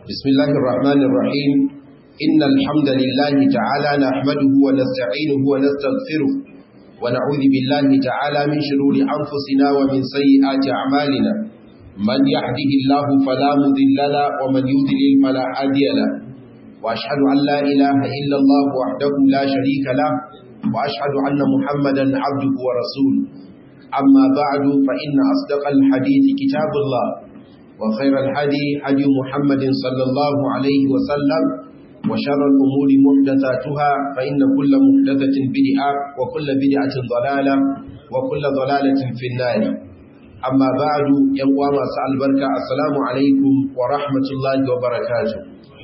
بسم الله الرحمن الرحيم إن الحمد لله تعالى نحمده ونستعينه ونستغفره ونعوذ بالله تعالى من شرور أنفسنا ومن سيئات أعمالنا من يهده الله فلا مضل له ومن يضلل فلا هادي له وأشهد أن لا إله إلا الله وحده لا شريك له وأشهد أن محمدا عبده ورسوله أما بعد فإن أصدق الحديث كتاب الله وخير الهدي هدي محمد صلى الله عليه وسلم وشر الأمور محدثاتها فإن كل محدثة بدعة وكل بدعة ضلالة وكل ضلالة في النار أما بعد يوم سأل بركة السلام عليكم ورحمة الله وبركاته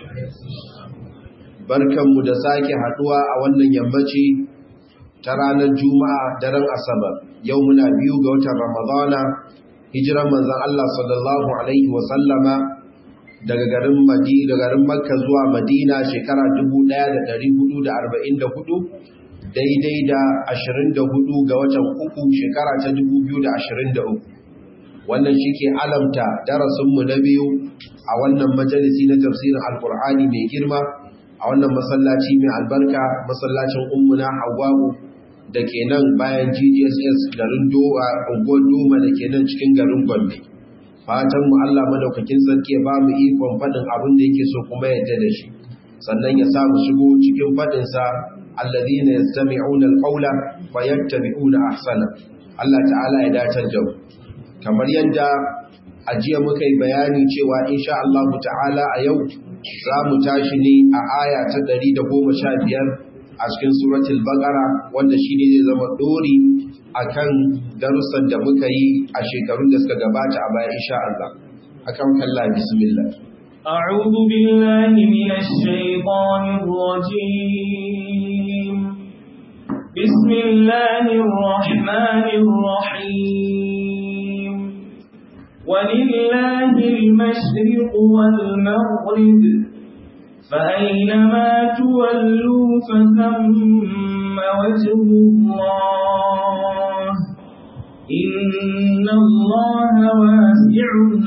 بركة مدساك حدوى أولا يمتي ترانا الجمعة درن أسبب يومنا بيوغ وتر رمضان hijiran manzon Allah sallallahu alaihi wasallama daga garin Makka zuwa Madina shekara 1444 daidai da 24 ga watan uku shekara ta 2023 wannan shike alamta darasin mu na biyu a wannan majalisi na tafsirin alqur'ani mai girma a wannan masallaci mai albarka masallacin ummuna Hawwa'u da ke nan bayan GDSS garin unguwar Doma da ke nan cikin garin Gombe. Fatanmu Allah madaukakin sarki ya ba mu ikon faɗin abin da yake so kuma yadda da shi. Sannan ya sa mu shigo cikin faɗinsa alladhina yastami'una alqawla fayattabi'una ahsana. Allah ta'ala ya dace da mu. Kamar yadda a jiya muka yi bayani cewa insha Allah ta'ala a yau za mu tashi ne a aya ta 115 a cikin suratul baqara wanda shine zai zama dori akan darussan da muka yi a shekarun da suka gabata a baya insha Allah akan kallah bismillah a'udhu billahi minash shaitanir rajim bismillahir rahmanir rahim walillahil mashriq wal maghrib فأينما تولوا فثم وجه الله إن الله واسع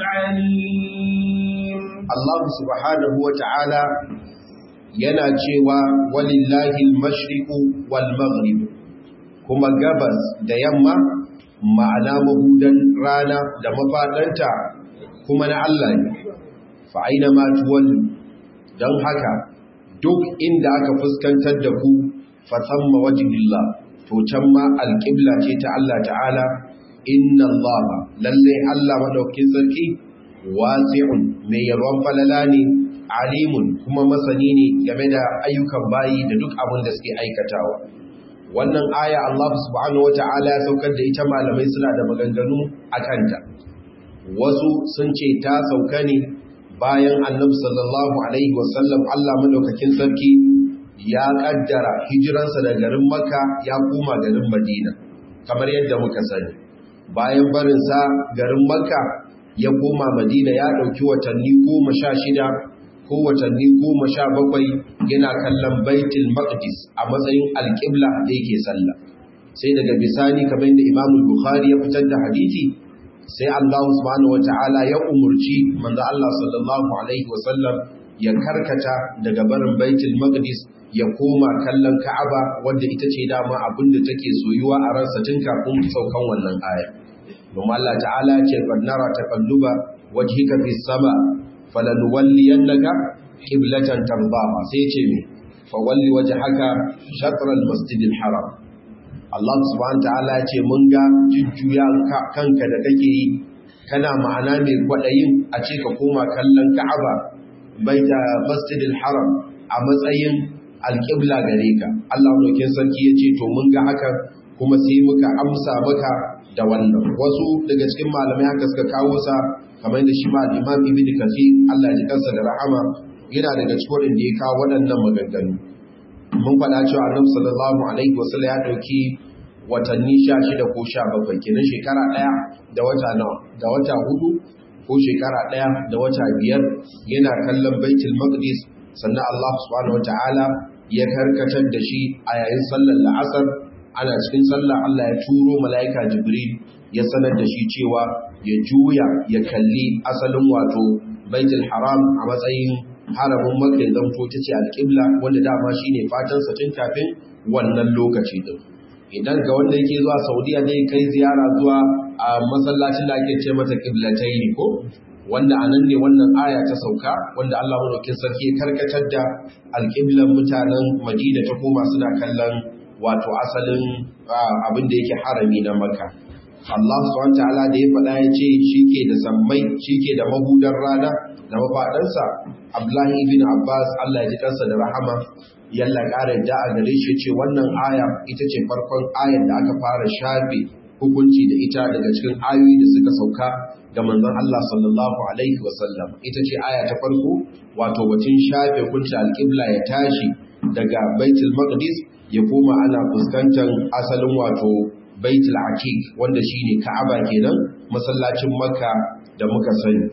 عليم الله سبحانه وتعالى yana cewa walillahi al-mashriqu wal maghrib kuma gabas da yamma ma'ana mahudan rana da mafadanta kuma na Allah ne fa aina ma tuwallu don haka duk inda aka fuskantar da ku fasamma wajhillah to can ma alqibla ce ta Allah ta'ala inna Allah lalle Allah madaukakin sarki wasi'un mai yarwan falala ne alimun kuma masani ne game da ayyukan bayi da duk abin da suke aikatawa wannan aya Allah subhanahu wata'ala ya saukar da ita malamai suna da maganganu akanta wasu sun ce ta sauka ne bayan annabi sallallahu alaihi wasallam Allah madaukakin sarki ya kaddara hijiransa daga garin Makka ya koma garin Madina kamar yadda muka sani bayan barin sa garin Makka ya koma Madina ya dauki watanni 16 ko watanni 17 yana kallon Baitul Maqdis a matsayin alqibla da yake sallah sai daga bisani kamar yadda Imam Bukhari ya fitar da hadisi sai Allah subhanahu wata'ala ya umurci manzo Allah sallallahu alaihi wasallam ya karkata daga barin Baitul Maqdis ya koma kallon Ka'aba wanda ita ce dama abinda take soyuwa a ransa tun kafin saukan wannan aya. Kuma Allah ta'ala ce nara taqalluba wajhika fis sama falanuwalliyannaka qiblatan tardaha sai ce me fa walli wajhaka shatr al-masjidil haram. Allah subhanahu ta'ala ce mun ga jujjuya kanka da kake yi kana ma'ana mai kwadayin a ce ka koma kallon Ka'aba baita Masjidil Haram a matsayin alqibla gare ka Allah dokin sarki yace to mun ga haka kuma sai muka amsa maka da wannan wasu daga cikin malamai haka suka kawo sa kamar da shi ma Imam Ibn Kathir Allah ya ji kansa da rahama yana daga cikin da ya kawo waɗannan maganganu mun faɗa cewa Annabi sallallahu alaihi wasallam ya dauki watanni 16 ko 17 kenan shekara ɗaya da wata nawa da wata hudu ko shekara ɗaya da wata biyar yana kallon Baitul Maqdis sannan Allah subhanahu wataala ya karkatar da shi a yayin sallar la'asar ana cikin sallah Allah ya turo mala'ika Jibril ya sanar da shi cewa ya juya ya kalli asalin wato baitul haram a matsayin haramin makka ya zamto ta ce alƙibla wanda dama shine fatan sa tun kafin wannan lokaci din. Idan ga wanda yake zuwa Saudiya zai kai ziyara zuwa a masallacin da ake ce mata qiblatayn ko wanda anan ne wannan aya ta sauka, wanda Allah madaukakin sarki ya karkatar da alƙiblan mutanen Madina ta koma suna kallon wato asalin abin da yake harami na Makka. Allah subhanahu wataala da ya faɗa ya ce shike da sammai, shike da mahudan rana da mafaɗansa. Abdullahi ibn Abbas Allah ya ji kansa da rahama yalla ƙara da a gare shi ce wannan aya ita ce farkon ayar da aka fara shafe hukunci da ita daga cikin ayoyi da suka sauka ga manzon Allah sallallahu alaihi wasallam. Ita ce aya ta farko wato batun shafe hukunci alƙibla ya tashi daga Baitul Maqdis ya koma ana fuskantar asalin wato Baitul Atiq wanda shine Ka'aba kenan, masallacin Makka da muka sani.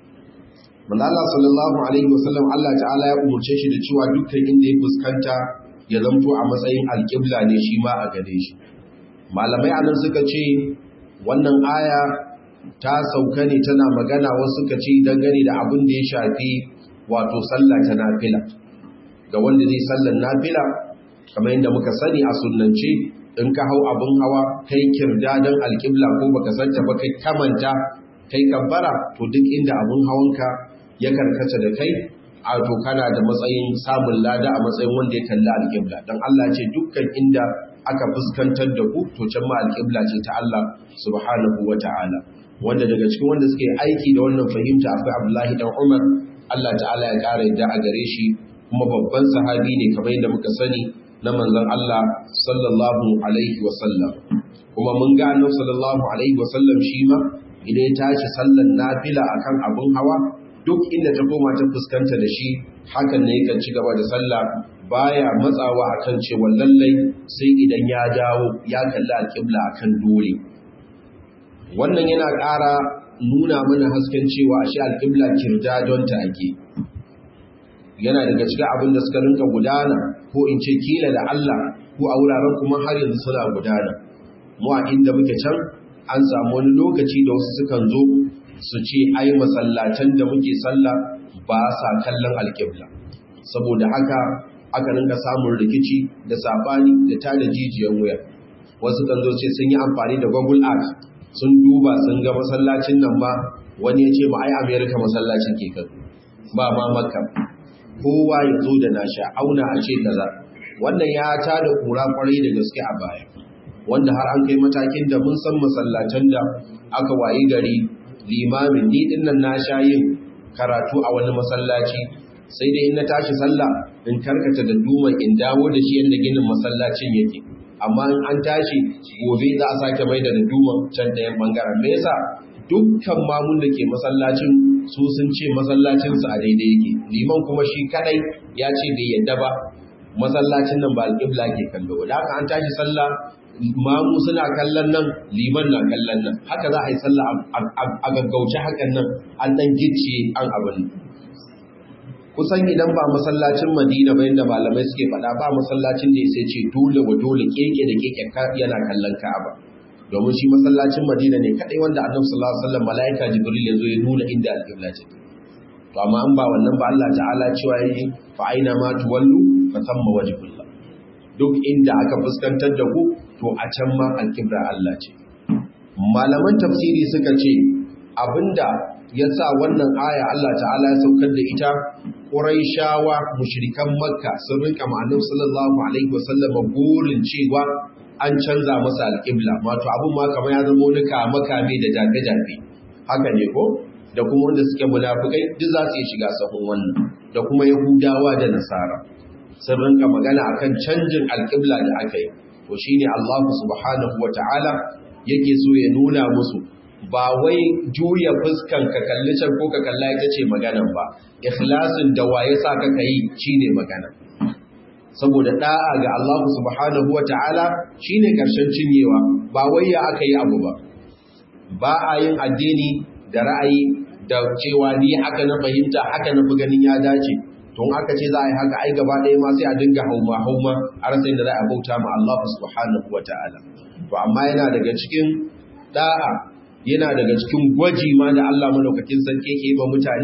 Manzo Allah sallallahu alaihi wasallam Allah ta'ala ya umurce shi da cewa dukkan inda ya fuskanta ya zanto a matsayin alƙibla ne shi ma a gare shi. Malamai anan suka ce wannan aya ta sauka ne tana magana, wasu suka ce dangane da abin da ya shafi wato sallah ta nafila. Ga wanda zai sallar nafila kamar yadda muka sani a sunnance, in ka hau abin hawa kai kirdadan alƙibla ko baka santa ba kai kamanta kai kabbara, to duk inda abin hawanka ya karkata da kai a to kana da matsayin samun lada a matsayin wanda ya kalli alƙibla. Dan Allah ce dukkan inda aka fuskantar da ku to can ma alƙibla ce ta Allah subhanahu wata'ala. Wanda daga cikin wanda suke aiki da wannan fahimta akwai Abdullahi dan Umar, Allah ta'ala ya ƙara yadda a gare shi, kuma babban sahabi ne kamar yadda muka sani na manzon Allah sallallahu alaihi wasallam. Kuma mun ga annabi sallallahu alaihi wasallam shi ma idan ya tashi sallan nafila akan abun hawa, duk inda ta koma ta fuskanta da shi hakan ne yakan ci gaba da sallah, baya matsawa akan cewa lallai sai idan ya dawo ya kalli alƙibla akan dole. Wannan yana ƙara nuna mana hasken cewa ashe alƙibla kirda don ta ake. Yana daga cikin abin da suka rinka gudana, ko in ce kila da Allah ko a wuraren kuma har yanzu suna gudana. Mu a inda muke can an samu wani lokaci da wasu sukan zo su ce ai masallatan da muke sallah ba sa kallon alƙibla, saboda haka aka rinka samun rikici da sabani da tada jijiyan wuya. Wasu kan zo ce sun yi amfani da Google Earth sun duba sun ga masallacin nan ba, wani ya ce ma ai America masallacin ke kan ba ma Makka, kowa ya zo da nasha auna a ce kaza. Wannan ya tada kura kwarai da gaske a baya, wanda har an kai matakin da mun san masallacin da aka wayi gari limamin ni dinnan na sha yin karatu a wani masallaci, sai dai in na tashi sallah in karkata da duma in dawo da shi yadda ginin masallacin yake, amma in an tashi gobe za a sake mai da duma can ɗayan bangaren. Me yasa? Dukkan mamun da ke masallacin su sun ce masallacinsu a daidai yake, liman kuma shi kadai ya ce bai yadda ba masallacin nan ba alƙibla ke kallo. Da haka an tashi sallah mamu suna kallon nan, liman na kallon nan, haka za a yi sallah a gaggauce hakan nan an dan gicciye an abin. Kusan idan ba masallacin Madina ba yadda malamai suke faɗa, ba masallacin da ya sai ce dole wa dole keke da keke yana kallon Ka'aba, domin shi masallacin Madina ne kadai wanda Annabi sallallahu alaihi wasallam malaika Jibril ya zo ya nuna inda alƙibla ce. To amma an ba wannan ba, Allah ta'ala cewa yi fa aina ma tuwallu fa thamma wajhullah, duk inda aka fuskantar da ku to a can ma alƙibla Allah ce. Malaman tafsiri suka ce abinda ya sa wannan aya Allah ta'ala ya saukar da ita, Quraishawa mushrikan Makka sun rika ma'anar sallallahu alaihi wasallam burin cewa an canza masa alƙibla, wato abin ma kamar ya zama wani kame da jafe-jafe, haka ne ko? Da kuma wanda suke munafikai duk za su yi shiga sahun wannan, da kuma Yahudawa da Nasara sun rinka magana akan canjin alƙibla da aka yi. To shine Allah subhanahu wata'ala yake so ya nuna musu ba wai juya fuskan ka kalli can ko ka kalla ita ce maganan ba, ikhlasin da waye sa ka kai shine magana. Saboda da'a ga Allah subhanahu wata'ala shine karshen cinyewa, ba wai ya aka yi abu ba. Ba a yin addini da ra'ayi da cewa ni haka na fahimta, haka na fi ganin ya dace. Tun aka ce za a yi haka ai gaba ɗaya ma sai a dinga hauma a rasa inda za a bauta ma Allah subhanahu wata'ala. To amma yana daga cikin da'a, yana daga cikin gwaji ma da Allah madaukakin sarki yake yi wa mutane,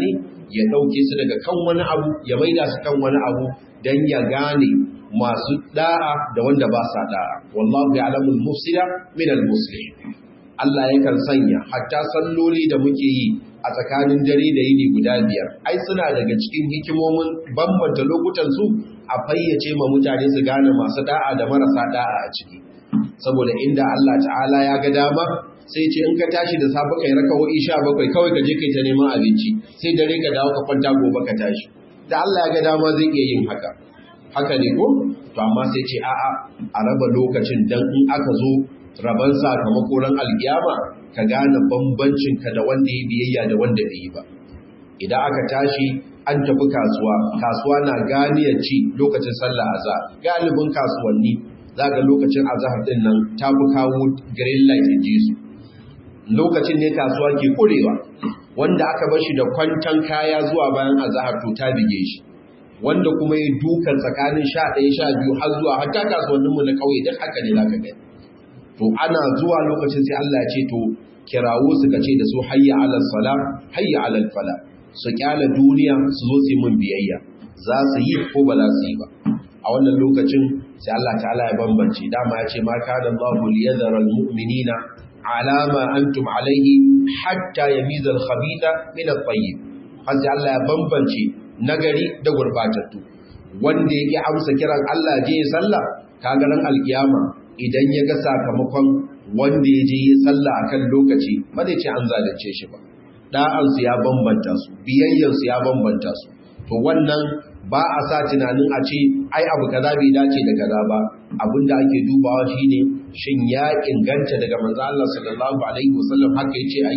ya ɗauke su daga kan wani abu ya maida su kan wani abu don ya gane masu da'a da wanda ba sa da'a. Wallahu ya'lamul mufsida min al-muslih. Allah yakan sanya hatta salloli da muke yi a tsakanin dare da yini guda 5 ai suna daga cikin hikimomin bambanta lokutan su a fayyace ma mutane su gane masu da'a da marasa da'a a ciki. Saboda inda Allah ta'ala ya ga dama sai ce in ka tashi da safe kai raka'o'i 17 kawai ka je kai ta neman abinci sai dare ka dawo ka kwanta gobe ka tashi. Da Allah ya ga dama zai iya yin haka ne ko? To amma sai ce a'a a raba lokacin dan in aka zo raban sakamako ran alkiyama ka gane bambancin ka da wanda ya biyayya da wanda bai yi ba. Idan aka tashi an tafi kasuwa na ganiyar ci lokacin sallah azhar galibin kasuwanni zaga lokacin azhar din nan ta fi kawo green light in Jesu. Lokacin ne kasuwa ke kurewa wanda aka bar shi da kwantan kaya zuwa bayan azhar to ta bige shi. Wanda kuma ya dukan tsakanin 11 12 har zuwa hatta kasuwannin mu na kauye duk haka ne zaka ga. To ana zuwa lokacin sai Allah ya ce to kirawo su kace da su hayya alal salam hayya alal fala. Su kyala duniya su zo su mun biyayya. Za su yi ko ba za su yi ba. A wannan lokacin sai Allah ta'ala ya bambance dama ya ce ma kana Allahu liyadhara almu'minina ala ma antum alayhi hatta yamiza al-khabitha min at-tayyib. Har sai Allah ya bambance nagari da gurbatattu. Wanda yake amsa kiran Allah je ya sallah kaga ran alkiyama idan ya ga sakamakon wanda ya je ya sallah akan lokaci ba zai ce an zalunce shi ba. Da'ansu ya bambanta su, biyayyansu ya bambanta su. To wannan ba a sa tunanin a ce ai abu kaza bai dace da kaza ba. Abinda ake dubawa shine shin ya inganta daga manzo Allah sallallahu alaihi wasallam haka yace ai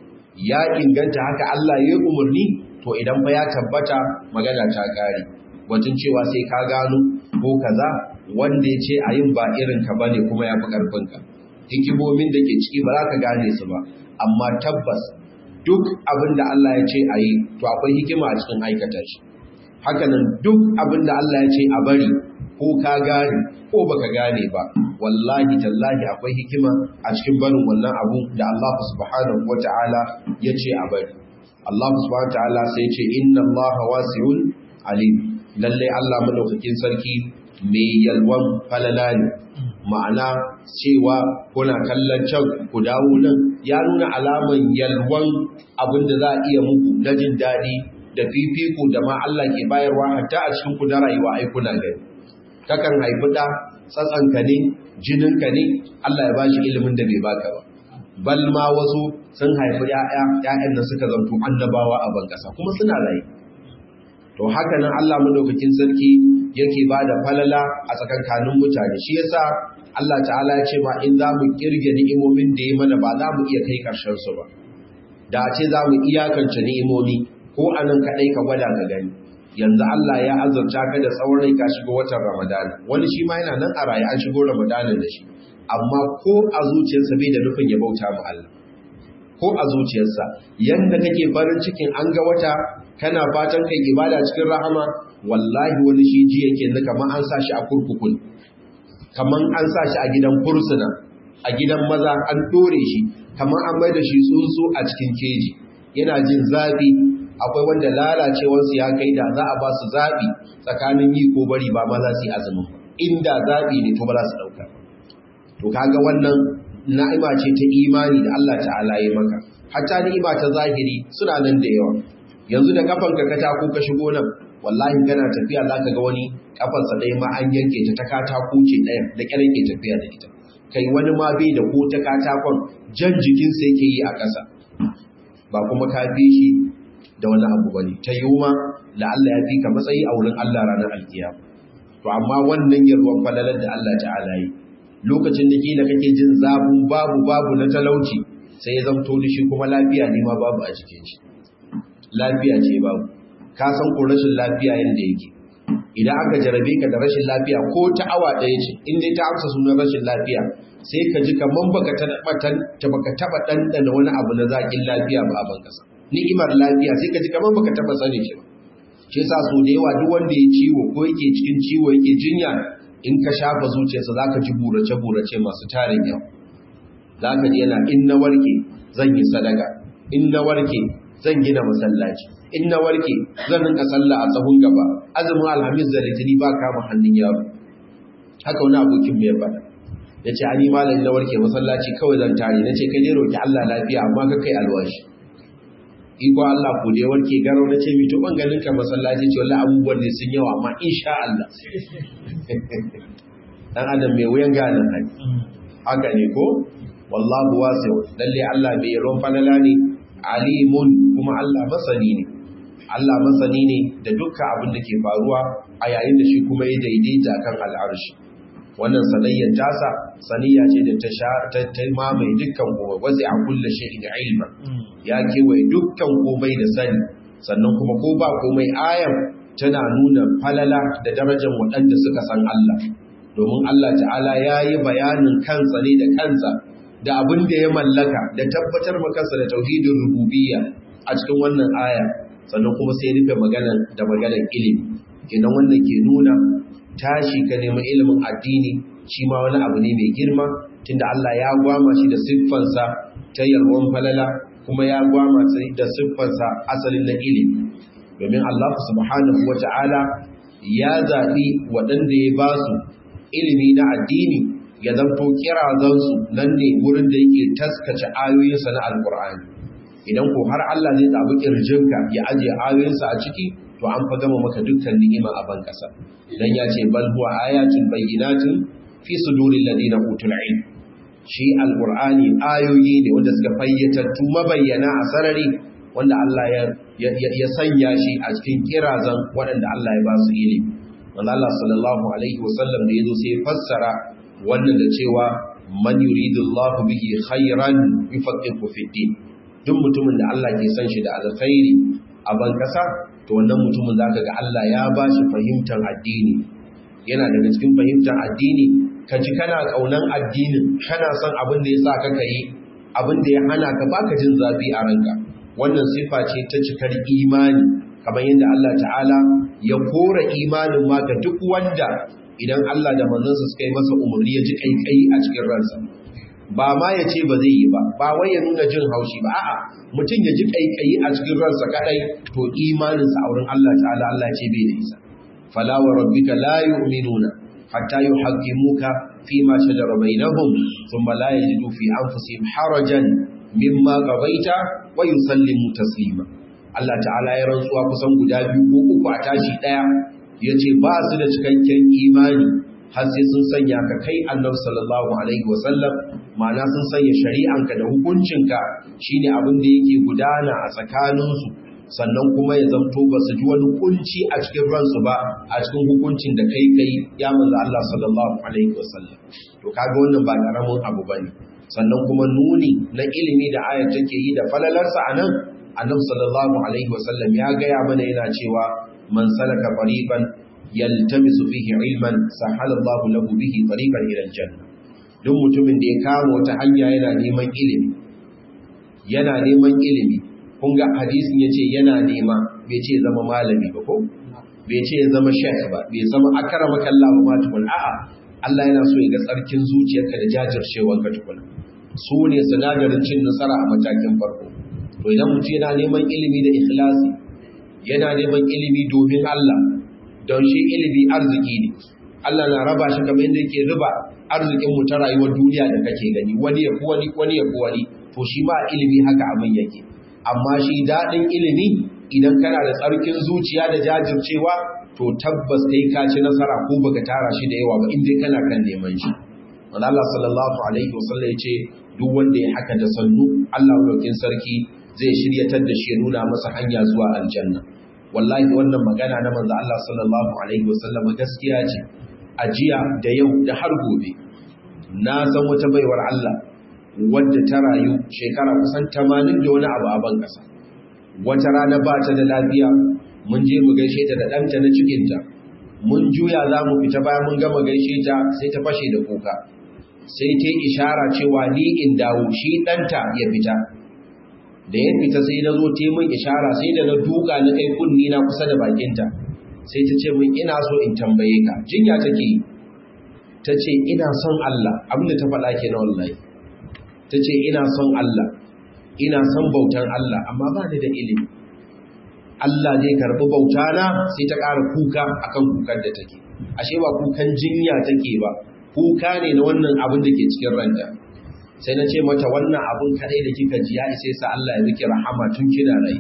ya inganta haka Allah ya umarni to idan fa ya tabbata magana ta kare. Wajen cewa sai ka gano ko kaza wanda yace ayin ba irin ka bane kuma yafi karfin ka. Hikimomin da ke ciki ba za ka gane su ba amma tabbas duk abin da Allah ya ce a yi to akwai hikima a cikin aikata shi. Hakanan duk abin da Allah ya ce a bari ko ka gane ko baka gane ba wallahi tallahi akwai hikima a cikin barin wannan abu da Allah subhanahu wata'ala ya ce a bari. Allah subhanahu wata'ala sai ce inna Allah wasi'un alim. Lalle Allah madaukakin sarki mai yalwan falala ne. Ma'ana cewa kuna kallon can ku dawo nan ya nuna alaman yalwan abin da za a iya muku na jin daɗi da fifiko da ma Allah ke bayarwa hatta a cikin ku na rayuwa ai kuna gani. Kakan haifi da tsatsanka ne jininka ne Allah ya bashi ilimin da bai baka ba. Bal ma wasu sun haifi ƴaƴan da suka zanto annabawa a ban kasa kuma suna rayu. To haka nan Allah madaukakin sarki yake bada falala a tsakankanin mutane. Shi yasa Allah ta'ala ya ce ma in za mu kirge ni'imomin da ya mana ba za mu iya kai ƙarshen su ba. Da a ce za mu iyakance ni'imomi ko anan kaɗai ka gwada ka gani. Yanzu Allah ya azurta ka da tsawon rai ka shiga watan Ramadan. Wani shi ma yana nan a raye an shigo Ramadanin da shi. Amma ko a zuciyarsa bai da nufin ya bauta ma Allah. Ko a zuciyarsa yanda kake farin cikin an ga wata kana fatan kai ibada cikin rahama wallahi wani shi ji yake ne kamar an sa shi a kurkukun kamar an sa shi a gidan fursuna a gidan maza an dore shi kamar an mai da shi tsuntsu a cikin keji yana jin zafi. Akwai wanda lalacewarsu ya kai da za a ba su zaɓi tsakanin yi ko bari ba ma za su yi azumin inda zaɓi ne to ba za su ɗauka. To kaga wannan na'ima ce ta imani da Allah ta'ala ya maka hatta ni'ima ta zahiri suna nan da yawa. Yanzu da kafanka ka tako ka shigo nan wallahi kana tafiya zaka ga wani kafarsa ɗaya ma an yanke ta katako ce ɗaya da ƙyar yake tafiya da ita. Kai wani ma bai da ko ta katakon jan jikinsa yake yi a ƙasa ba kuma ka fi shi da wani abu bane ta yiwuma la Allah ya fi ka matsayi a wurin Allah ranar alkiyama. To amma wannan yarwan falalar da Allah ta'ala yi lokacin da kila kake jin zabun babu na talauci sai ya zamto da shi kuma lafiya ne ma babu a cikin shi. Lafiya ce babu. Ka san ko rashin lafiya yanda yake. Idan aka jarabe ka da rashin lafiya ko ta awa ɗaya ce in dai ta amsa sunan rashin lafiya sai ka ji kaman baka taba ɗanɗana wani abu na zaƙin lafiya ba a ban kasa. Ni'imar lafiya sai ka ji kaman baka taba sani shi ba. Shi yasa so da yawa duk wanda ya ciwo ko yake cikin ciwo yake jinya in ka shafa zuciyarsa zaka ji burace masu tarin yawa. Zaka ji yana in na warke zan yi sadaka, in na warke zan gina masallaci, in na warke zan rinka sallah a tsahon gaba, azumin alhamis da litini ba kama hannun yaro. Haka wani abokin mai faɗa ya ce ani malam na warke masallaci kawai zan tare. Na ce kai dai roki Allah lafiya amma ka kai alwashi. Iko Allah ko dai warke garau. Na ce mi to ban ganin ka masallaci ce wallahi abubuwan ne sun yawa amma insha Allah dan adam mai wuyan ganin haka ne ko wallahu wasi'u, lalle Allah mai yawan falala ne, alimun kuma Allah masani ne. Allah masani ne da dukkan abin da ke faruwa a yayin da shi kuma ya daidaita kan al'arshi. Wannan sanayyar tasa saniya ce da ta mamaye dukkan komai, wazi a kulle shay'in ilma, ya kewaye dukkan komai da sani. Sannan kuma ko ba komai ayar tana nuna falala da darajar waɗanda suka san Allah, domin Allah ta'ala ya yi bayanin kansa ne da kansa da abin da ya mallaka da tabbatar makansa da tauhidin rububiyya a cikin wannan aya. Sannan kuma sai rufe maganar ilimi. Kenan wannan ke nuna tashi ka nemi ilimin addini shi ma wani abu ne mai girma, tunda Allah ya gwama shi da siffansa ta yalwan falala, kuma ya gwama shi da siffansa asalin na ilimi. Domin Allah subhanahu wata'ala ya zaɓi waɗanda ya ba su ilimi na addini ya zanto kirazansu nan ne wurin da yake taskace ayoyinsa na alƙur'ani. Idan ko har Allah zai zaɓi ƙirjinka ya ajiye ayoyinsa a ciki, to an fa gama maka dukkan ni'ima a ban ƙasa. Dan ya ce bal huwa ayatun bayyinatun fi suduril ladina utul ilm. Shi alqur'ani ayoyi ne wanda suka fayyatattu mabayyana a sarari, wanda Allah ya sanya shi a cikin kirazan waɗanda Allah ya ba su ilimi. Wanda Allah sallallahu alaihi wasallam da yazo sai ya fassara wannan da cewa man yuridullahu bihi khairan yufaqihu fid din. Duk mutumin da Allah ke san shi da alkhairi a ban kasa, to wannan mutumin zaka ga Allah ya ba shi fahimtar addini. Yana daga cikin fahimtar addini ka ji kana kaunan addinin, kana son abin da yasa ka kai, abin da ya hana ka baka jin zafi a ranka. Wannan sifa ce ta cikar imani, kamar yadda Allah ta'ala ya kora imanin ma ga duk wanda idan Allah da manzansa suka yi masa umarni ya ji kaikai a cikin ransa. Ba ma ya ce ba zai yi ba wai ya nuna jin haushi ba, a'a mutum ya ji kaikayi a cikin ransa kadai, to imaninsa a wurin Allah ta'ala Allah ce bai da isa. Fala wa rabbika la yu'minuna hatta yuhaqqimuka fi ma shajara bainahum thumma la yajidu fi anfusihim harajan mimma qabaita wa yusallimu taslima. Allah ta'ala ya rantsuwa kusan guda biyu ko uku a tashi daya, yace ba su da cikakken imani har sai sun sanya ka kai Annabi sallallahu alaihi wasallam, ma'ana sun sanya shari'anka da hukuncinka shine abin da yake gudana a tsakaninsu, sannan kuma ya zamto ba su ji wani kunci a cikin ransu ba a cikin hukuncin da kai ya manzo Allah sallallahu alaihi wasallam. To kaga wannan ba karamin abu bane. Sannan kuma nuni na ilimi da ayat take yi da falalarsa anan, Annabi sallallahu alaihi wasallam ya gaya mana yana cewa man salaka tariqan yaltamisu fihi ilman sahala Allahu lahu bihi tariqan ila aljanna. Duk mutumin da ya kama wata hanya yana neman ilimi, kun ga hadisin yace yana nema, bai ce zama malami ba ko bai ce ya zama sheikh ba, bai zama akramaka Allah ba tukun, a'a Allah yana so ya ga tsarkin zuciyarka da jajircewarka tukun. Su ne sinadarin cin nasara a matakin farko. To idan mutum yana neman ilimi da ikhlasi, yana neman ilimi domin Allah, don shi ilimi arziki ne. Allah na raba shi kamar yadda yake riba arzikin mu ta rayuwar duniya da kake gani, wani ya fi wani, to shi ma ilimi haka abin yake. Amma shi daɗin ilimi idan kana da tsarkin zuciya da jajircewa, to tabbas kai ka ci nasara ko baka tara shi da yawa ba in dai kana kan neman shi. Wanda Allah sallallahu alaihi wasallam ya ce duk wanda ya haka da sannu, Allah madaukakin sarki zai shiryatar da shi ya nuna masa hanya zuwa aljanna. Wallahi wannan magana na manzo Allah sallallahu alaihi wasallam gaskiya ce. A jiya da yau da har gobe na san wata baiwar Allah wadda ta rayu shekara kusan 80 da wani abu a ban kasa. Wata rana ba ta da lafiya, mun je mu gaishe ta da ɗanta na cikinta, mun juya za mu fita bayan mun gama gaishe ta sai ta fashe da kuka, sai ta yi ishara cewa ni in dawo shi ɗanta ya fita. Da ya fita sai na zo ta min ishara, sai da na duka na kai kunni na kusa da bakinta, sai ta ce min ina so in tambaye ka, jinya take yi, ta ce ina son Allah, abinda ta faɗa ke na wallahi, ta ce ina son Allah, ina son bautan Allah, amma ba ni da ilimi. Allah zai karbi bauta na, sai ta ƙara kuka akan kukan da take. Ashe ba kukan jinya take ba, kuka ne na wannan abin da ke cikin ranta. Sai na ce mata wannan abin kadai da kika ji ya isa sa Allah ya miki rahama tun kina rai.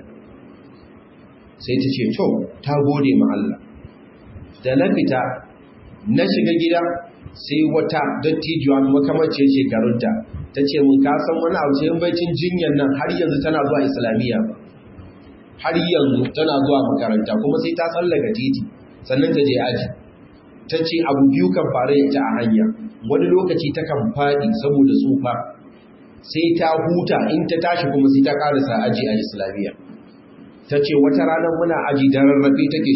Sai ta ce to ta gode ma Allah. Da na fita na shiga gida sai wata dattijuwa makamancin shekarunta ta ce mun ka san wani abu sai baicin jinyan nan har yanzu tana zuwa islamiyya ba, har yanzu tana zuwa makaranta kuma sai ta tsallaka titi sannan ta je aji. Ta ce abu biyu kan faru ita a hanya, wani lokaci ta kan faɗi saboda tsufa, sai ta huta in ta tashi kuma sai ta karasa aji a islamiyya. Ta ce wata ranar muna aji da rarrafe take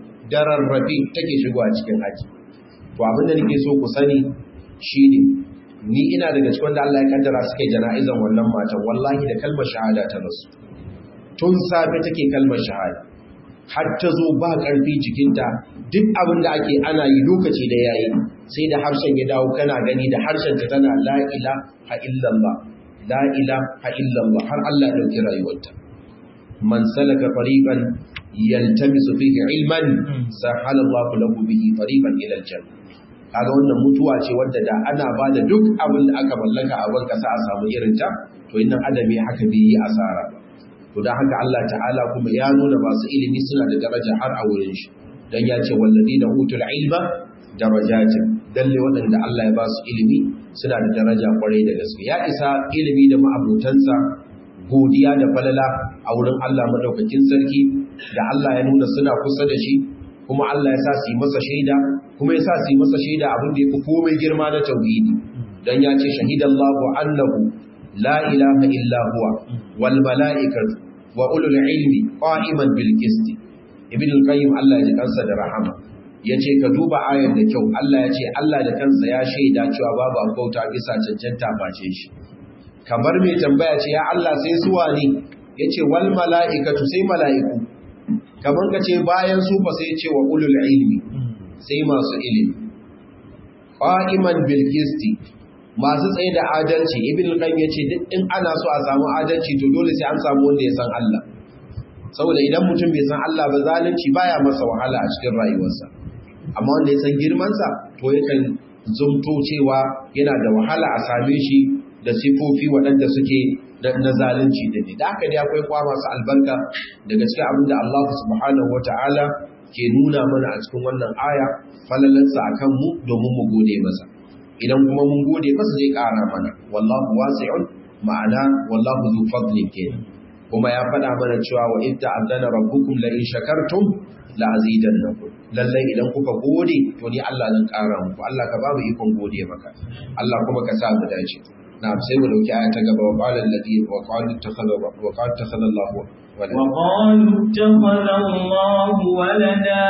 shigowa cikin aji. To abinda nake so ku sani shine ni ina daga cikin wanda Allah ya kaddara suka yi jana'izan wannan matan, wallahi da kalmar shahada ta rasu. Tun safe take kalmar shahada har ta zo ba karfi jikinta, duk abin da ake ana yi lokaci da yayi sai da harshen ya dawo kana gani da harshen ta tana la ilaha illallah la ilaha illallah har Allah ya dauki rayuwarta. Man salaka tariqan yaltamisu fihi ilman sahala Allahu lahu bihi tariqan ila al-jannah. Kaga wannan mutuwa ce wadda da ana bada duk abin da aka mallaka a banka sa a samu irin ta, to innan adami haka bai yi asara ba. To dan haka Allah ta'ala kuma ya nuna masu ilimi suna da daraja har a wurin shi, dan ya ce walladina utul ilma darajatin, dalle wadanda Allah ya ba su ilimi suna da daraja kwarai da gaske. Ya isa ilimi da ma'abutansa godiya da falala a wurin Allah madaukakin sarki da Allah ya nuna suna kusa da shi, kuma Allah ya sa su yi masa shaida, kuma ya sa su yi masa shaida abin da ya fi komai girma na tauhidi. Dan ya ce shahidallahu annahu la ilaha illa huwa wal mala'ikatu wa ulul ilmi qa'iman bil qisti. Ibn al-Qayyim Allah ya ji kansa da rahama yace ka duba ayar da kyau. Allah ya ce Allah da kansa ya shaida cewa babu abauta bisa cancanta face shi. Kamar mai tambaya ce ya Allah sai suwa ne, yace wal mala'ikatu sai mala'iku. Kamar ka ce bayan su fa sai ce wa ulul ilmi sai masu ilimi. Qa'iman bil qisti, masu tsaye da adalci. Ibn al-Qayyim yace duk in ana so a samu adalci to dole sai an samu wanda ya san Allah. Saboda idan mutum bai san Allah ba, zalunci baya masa wahala a cikin rayuwarsa. Amma wanda ya san girman sa to yakan zumto cewa yana da wahala a same shi da sifofi waɗanda suke na zalunci da ne. Da haka dai akwai kwa masu albarka daga cikin abin da Allah subhanahu wata'ala ke nuna mana a cikin wannan aya, falalansa akan mu domin mu gode masa. Idan kuma mun gode masa zai ƙara mana, wallahu wasi'un, ma'ana wallahu zu fadlin kenan. Kuma ya faɗa mana cewa wa in ta'azzana rabbukum la in shakartum la azidannakum. Lallai idan kuka gode to ni Allah zan ƙara muku. Allah ka babu ikon gode maka, Allah kuma ka sa mu dace. نعم سيقول لك آية تقبل وقال الذي وقال اتخذ الله ولدا وقالوا اتخذ الله ولدا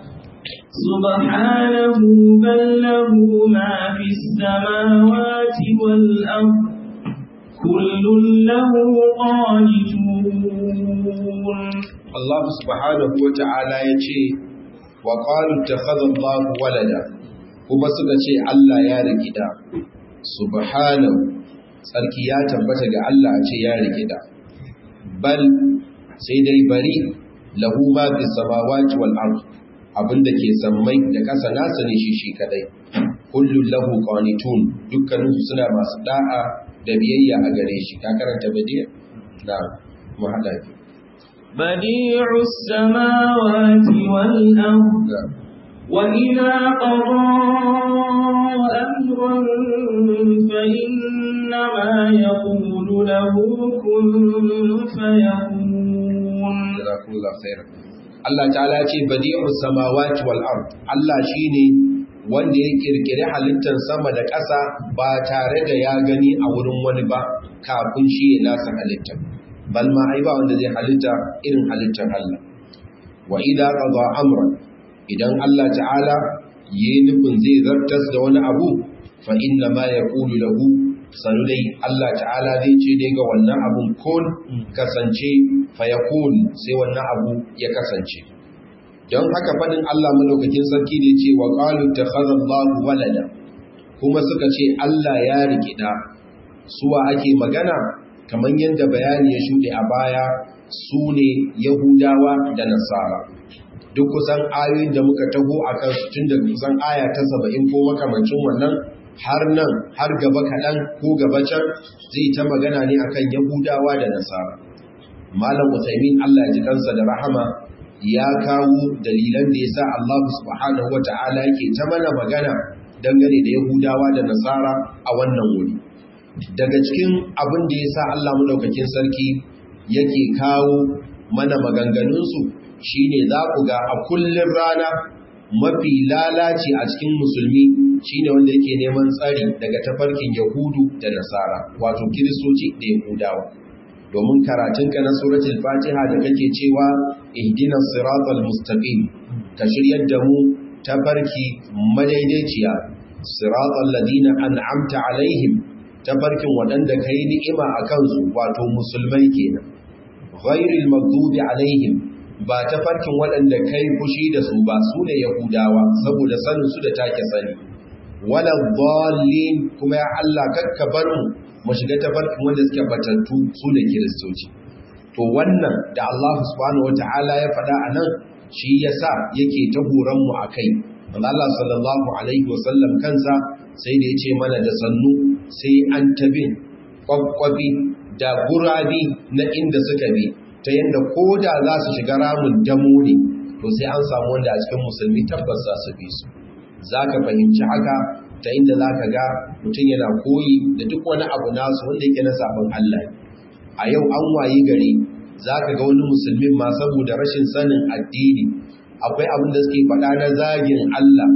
سبحانه بل له ما في السماوات والأرض كل له قانتون. الله سبحانه وتعالى يجي وقالوا اتخذ الله ولدا kuma suka ce Allah ya rikida. Subhanahu, sarki ya tabbata ga Allah a ce ya rikida. Bal sai dai bari lahu ma fi samawati wal ard, abinda ke sammai da ƙasa nasa ne shi kadai. Kullu lahu qanitun, dukkanin su suna masu da'a da biyayya a gare shi. Ka karanta badiya? Na mu hada ki. Badi'us samawati wal ard وإذا قضى أمرا فإنما يقول له كن فيكون. جزاكم الله خيرا. Allah ta'ala ce badi'us samawati wal ard, Allah shine wanda ya kirkire halittar sama da ƙasa ba tare da ya gani a wurin wani ba kafin shi ya nasa halitta. Bal ma ai ba wanda zai halitta irin halittar Allah. Wa idza qada amran, idan Allah ta'ala yi nufin zai zartas da wani abu, fa inna ma yaqulu lahu, sanu dai Allah ta'ala zai ce dai ga wannan abun kun kasance, fa yakun sai wannan abu ya kasance. Don haka fadin Allah madaukakin sarki da ce wa qalu takhadha Allahu walada, kuma suka ce Allah ya rikida. Suwa ake magana? Kamar yadda bayani ya shuɗe a baya, su ne Yahudawa da Nasara. Duk kusan ayoyin da muka taho a kansu tun daga kusan aya ta 70 ko makamancin wannan har nan har gaba kaɗan ko gaba can zai ta magana ne akan Yahudawa da Nasara. Malam Usaimin Allah ya ji kansa da rahama ya kawo dalilan da yasa Allah subhanahu wata'ala yake ta mana magana dangane da Yahudawa da Nasara a wannan wuri. Daga cikin abin da yasa Allah madaukakin sarki yake kawo mana maganganunsu shine za ku ga a kullun rana mafi lalaci a cikin musulmi shine wanda yake neman tsari daga tafarkin Yahudu da Nasara, wato Kiristoci da Yahudawa. Domin karatunka na suratul Fatiha da kake cewa ihdinas siratal mustaqim, ka shiryar da mu tafarki madaidaiciya, siratal ladina an'amta alaihim, tafarkin waɗanda kai ni'ima akan su, wato musulmai kenan. Ghairil maghdubi alaihim, ba tafarkin waɗanda kai fushi da su ba, su ne Yahudawa saboda sanin su da take sani. Wala dhallin, kuma ya Allah kakkabar mu shiga tafarkin wanda suke batattu, su ne Kiristoci. To wannan da Allah subhanahu wataala ya faɗa anan shi yasa yake ta horon mu akai. Allah sallallahu alaihi wasallam kansa sai da yace mana da sannu sai an tabin kwakwabi da gurabi na inda suka bi, ta yanda koda za su shiga ramin damo ne to sai an samu wanda a cikin musulmi tabbas za su bi su. Zaka fahimci haka ta inda zaka ga mutum yana koyi da duk wani abu nasu wanda yake na sabon Allah. A yau an wayi gari zaka ga wani musulmin ma saboda rashin sanin addini akwai abin da suke faɗa na zagin Allah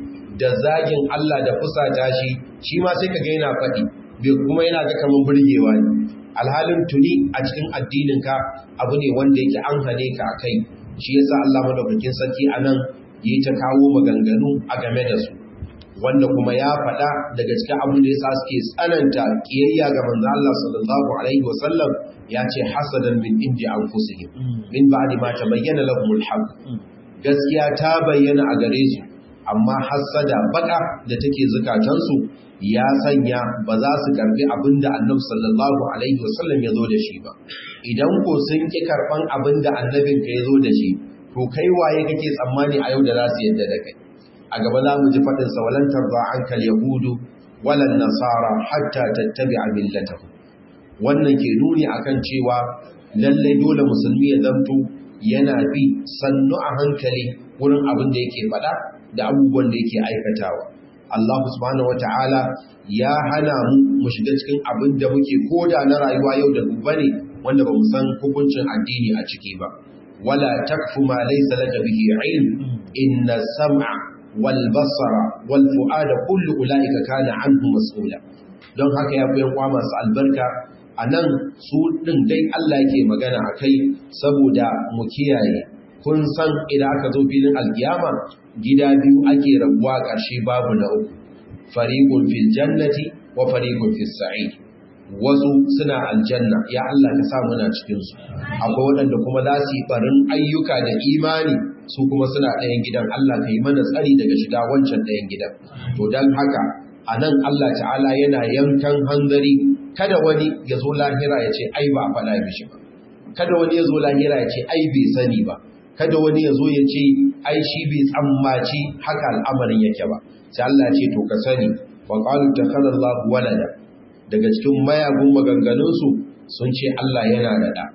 da fusata shi ma sai ka ga yana faɗi kuma yana ga kaman burgewa ne, alhalin tuni a cikin addininka abu ne wanda yake an hane ka akai. Shi yasa Allah madaukakin sarki anan yayi ta kawo maganganu a game da su, wanda kuma ya faɗa daga cikin abin da yasa suke tsananta kiyayya ga manzo Allah sallallahu alaihi wasallam, ya ce hasadan min indi anfusihim min ba'di ma tabayyana lahumul haqq. Gaskiya ta bayyana a gare su, amma hasada baka da take zukatansu ya sanya ba za su karbi abinda Annabi sallallahu alaihi wasallam ya zo da shi ba. Idan ko sun ki karban abinda annabinka ya zo da shi, to kai waye kake tsammani a yau da za su yadda da kai? A gaba za mu ji faɗin sa walan tarda ankal yahudu walan nasara hatta tattabi'a millatahum. Wannan ke nuni akan cewa lalle dole musulmi ya zanto yana bi sannu a hankali wurin abin da yake faɗa da abubuwan da yake aikatawa. Allah subhanahu wata'ala ya hana mu shiga cikin abin da muke koda na rayuwa yau da gobe ne wanda ba mu san hukuncin addini a ciki ba. Wala takfu ma laysa laka bihi ilm, inna sam'a wal basara wal fu'ada kullu ulaika kana anhu mas'ula. Don haka ya koyan kwa masu albarka anan su din dai Allah yake magana akai saboda mu kiyaye. Kun san idan aka zo filin alkiyama gida biyu ake rabuwa ƙarshe babu na uku, fariqun fil jannati wa fariqun fis sa'id. Wasu suna aljanna, ya Allah ka sa muna cikin su. Akwai waɗanda kuma za su yi barin ayyuka da imani, su kuma suna ɗayan gidan. Allah ka yi mana tsari daga shiga wancan ɗayan gidan. To dan haka anan Allah ta'ala yana yankan hanzari, kada wani ya zo lahira ya ce ai ba a faɗa mishi ba, kada wani ya zo lahira ya ce ai bai sani ba, kada wani ya zo ya ce ai shi bai tsammaci haka al'amarin yake ba. Sai Allah ce to ka sani wa qalu takhallallahu walada, daga cikin mayagun maganganunsu sun ce Allah yana da ɗa.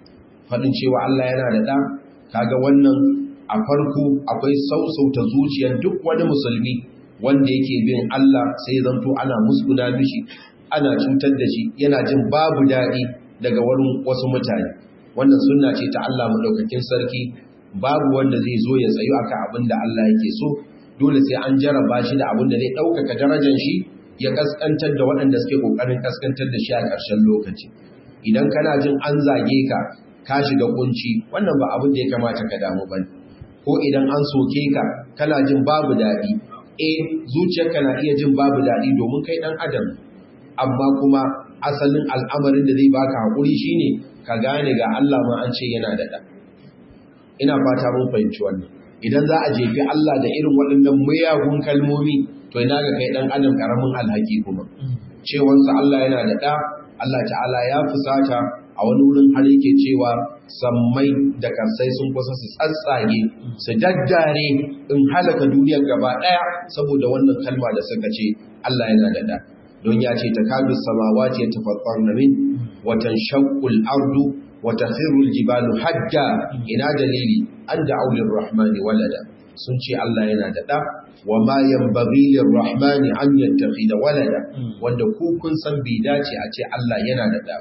Faɗin cewa Allah yana da ɗa, kaga wannan a farko akwai sausauta zuciyar duk wani musulmi wanda yake bin Allah, sai zanto ana musguna mishi, ana cutar da shi, yana jin babu daɗi daga wurin wasu mutane. Wannan sunna ce ta Allah madaukakin sarki, babu wanda zai zo ya tsayu akan abin da Allah yake so, dole sai an jarraba shi da abin da zai ɗaukaka darajar shi, ya kaskantar da waɗanda suke ƙoƙarin kaskantar da shi a ƙarshen lokaci. Idan kana jin an zage ka, ka shiga kunci, wannan ba abin da ya kamata ka damu ba. Ko idan an soke ka, kana jin babu daɗi, zuciyarka na iya jin babu daɗi domin kai ɗan adam, amma kuma asalin al'amarin da zai baka haƙuri shine ka gane ga Allah ma an ce yana da ɗa. Ina fata mun fahimci wannan. Idan za a jefi Allah da irin waɗannan miyagun kalmomi, to ina ga kai ɗan adam ƙaramin alhaki kuma. Cewansa Allah yana da ɗa, Allah ta'ala ya fusata a wani wurin har yake cewa sammai da kansai sun kusa su tsatsage su daddare in halaka duniyar gaba daya saboda wannan kalma da suka ce Allah yana da da don ya ce takadu samawati yatafattarna min wa tanshaqqu al-ardu wa takhiru al-jibalu hadda ina dalili an da'u lir-rahmani walada sun ce Allah yana da da wa ma yanbaghi lir-rahmani an yattakhidha walada wanda ku kun san bai dace a ce Allah yana da da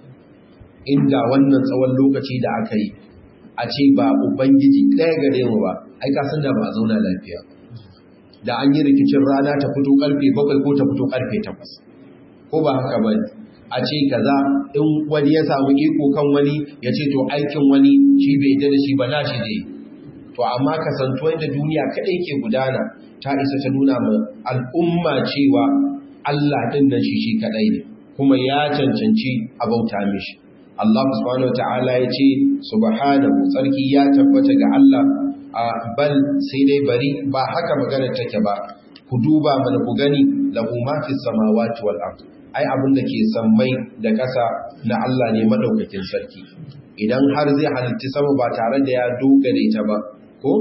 inda wannan tsawon lokaci da aka yi a ce ba ubangiji ɗaya gare mu ba ai ka san da ba a zauna lafiya da an yi rikicin rana ta fito karfe 7 ko ta fito karfe 8 ko ba haka ba a ce kaza in wani ya samu iko kan wani ya ce to aikin wani shi bai da shi ba na shi zai to amma kasantuwar da duniya kadai ke gudana ta isa ta nuna ma al'umma cewa Allah din nan shi kadai ne kuma ya cancanci a bauta mishi Allah subhanahu wataala ya ce subhanahu tsarki ya tabbata ga Allah bal sai dai bari ba haka maganar take ba ku duba mana ku gani lahu ma fis samawati wal ard ai abin da ke sammai da ƙasa na Allah ne madaukakin sarki idan har zai halitta sama ba tare da ya dogare ta ba ko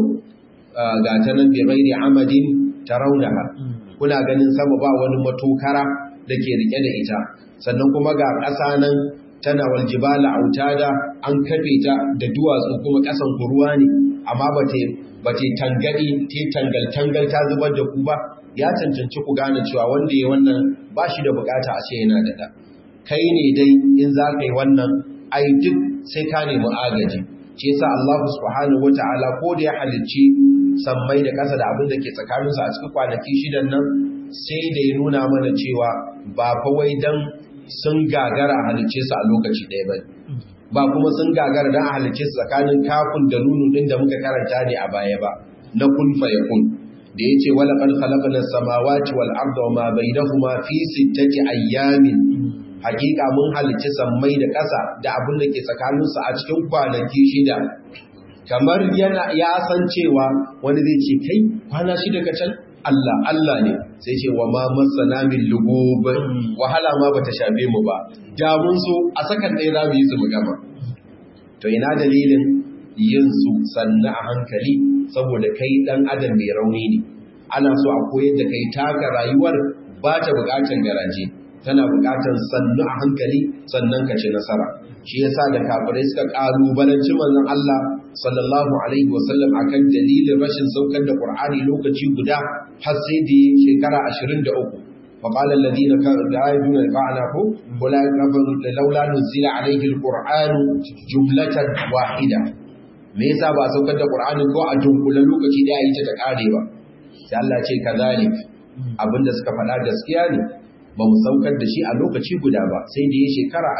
ga ta nan bi ghairi amadin tarawnaha kuna ganin sama ba wani matokara da ke rike da ita sannan kuma ga ƙasa nan tana wal jibala autada an kafe ta da duwatsu kuma ƙasan ku ruwa ne amma ba te tangadi te tangal ta zubar da ku ba ya cancanci ku gane cewa wanda ya wannan ba shi da bukata a ce yana da kai ne dai in za ka yi wannan ai duk sai ka nemi agaji shi yasa Allah subhanahu wataala ko da ya halicci sammai da ƙasa da abin da ke tsakaninsu a cikin kwanaki shidan nan sai da ya nuna mana cewa ba fa wai dan sun gagara a halicce su a lokaci ɗaya ba kuma sun gagara don a halicce su tsakanin kafin da nunu ɗin da muka karanta ne a baya ba na kun fa yakun da yace wala qad khalaqna as-samawati wal arda wa ma bainahuma fi sittati ayyamin hakika mun halicci sammai da ƙasa da abin da ke tsakaninsu a cikin kwanaki shida kamar ya san cewa wani zai ce kai kwana shida ka can Allah ne sai ce wa ma masana min lugub wahala ma bata shafe mu ba da mun so a sakan ɗaya za mu yi su mu gama to ina dalilin yin su sannu a hankali saboda kai dan adam mai rauni ne ana so a koyar da kai taka rayuwar ba ta bukatan garaje tana bukatan sannu a hankali sannan ka ci nasara shi yasa da kafirai suka kalubalanci manzon Allah sallallahu alaihi wasallam akan dalilin rashin saukar da Qur'ani lokaci guda har sai da shekara 23 فقال الذين لا يرجون لقاءنا ولا لولا نزل عليه القرآن جملة واحدة me yasa ba saukar da Qur'ani ko a dunkulen lokaci da yayi ta kare ba sai Allah ce kazalik abinda suka faɗa gaskiya ne ba mu saukar da shi a lokaci guda ba sai da ya shekara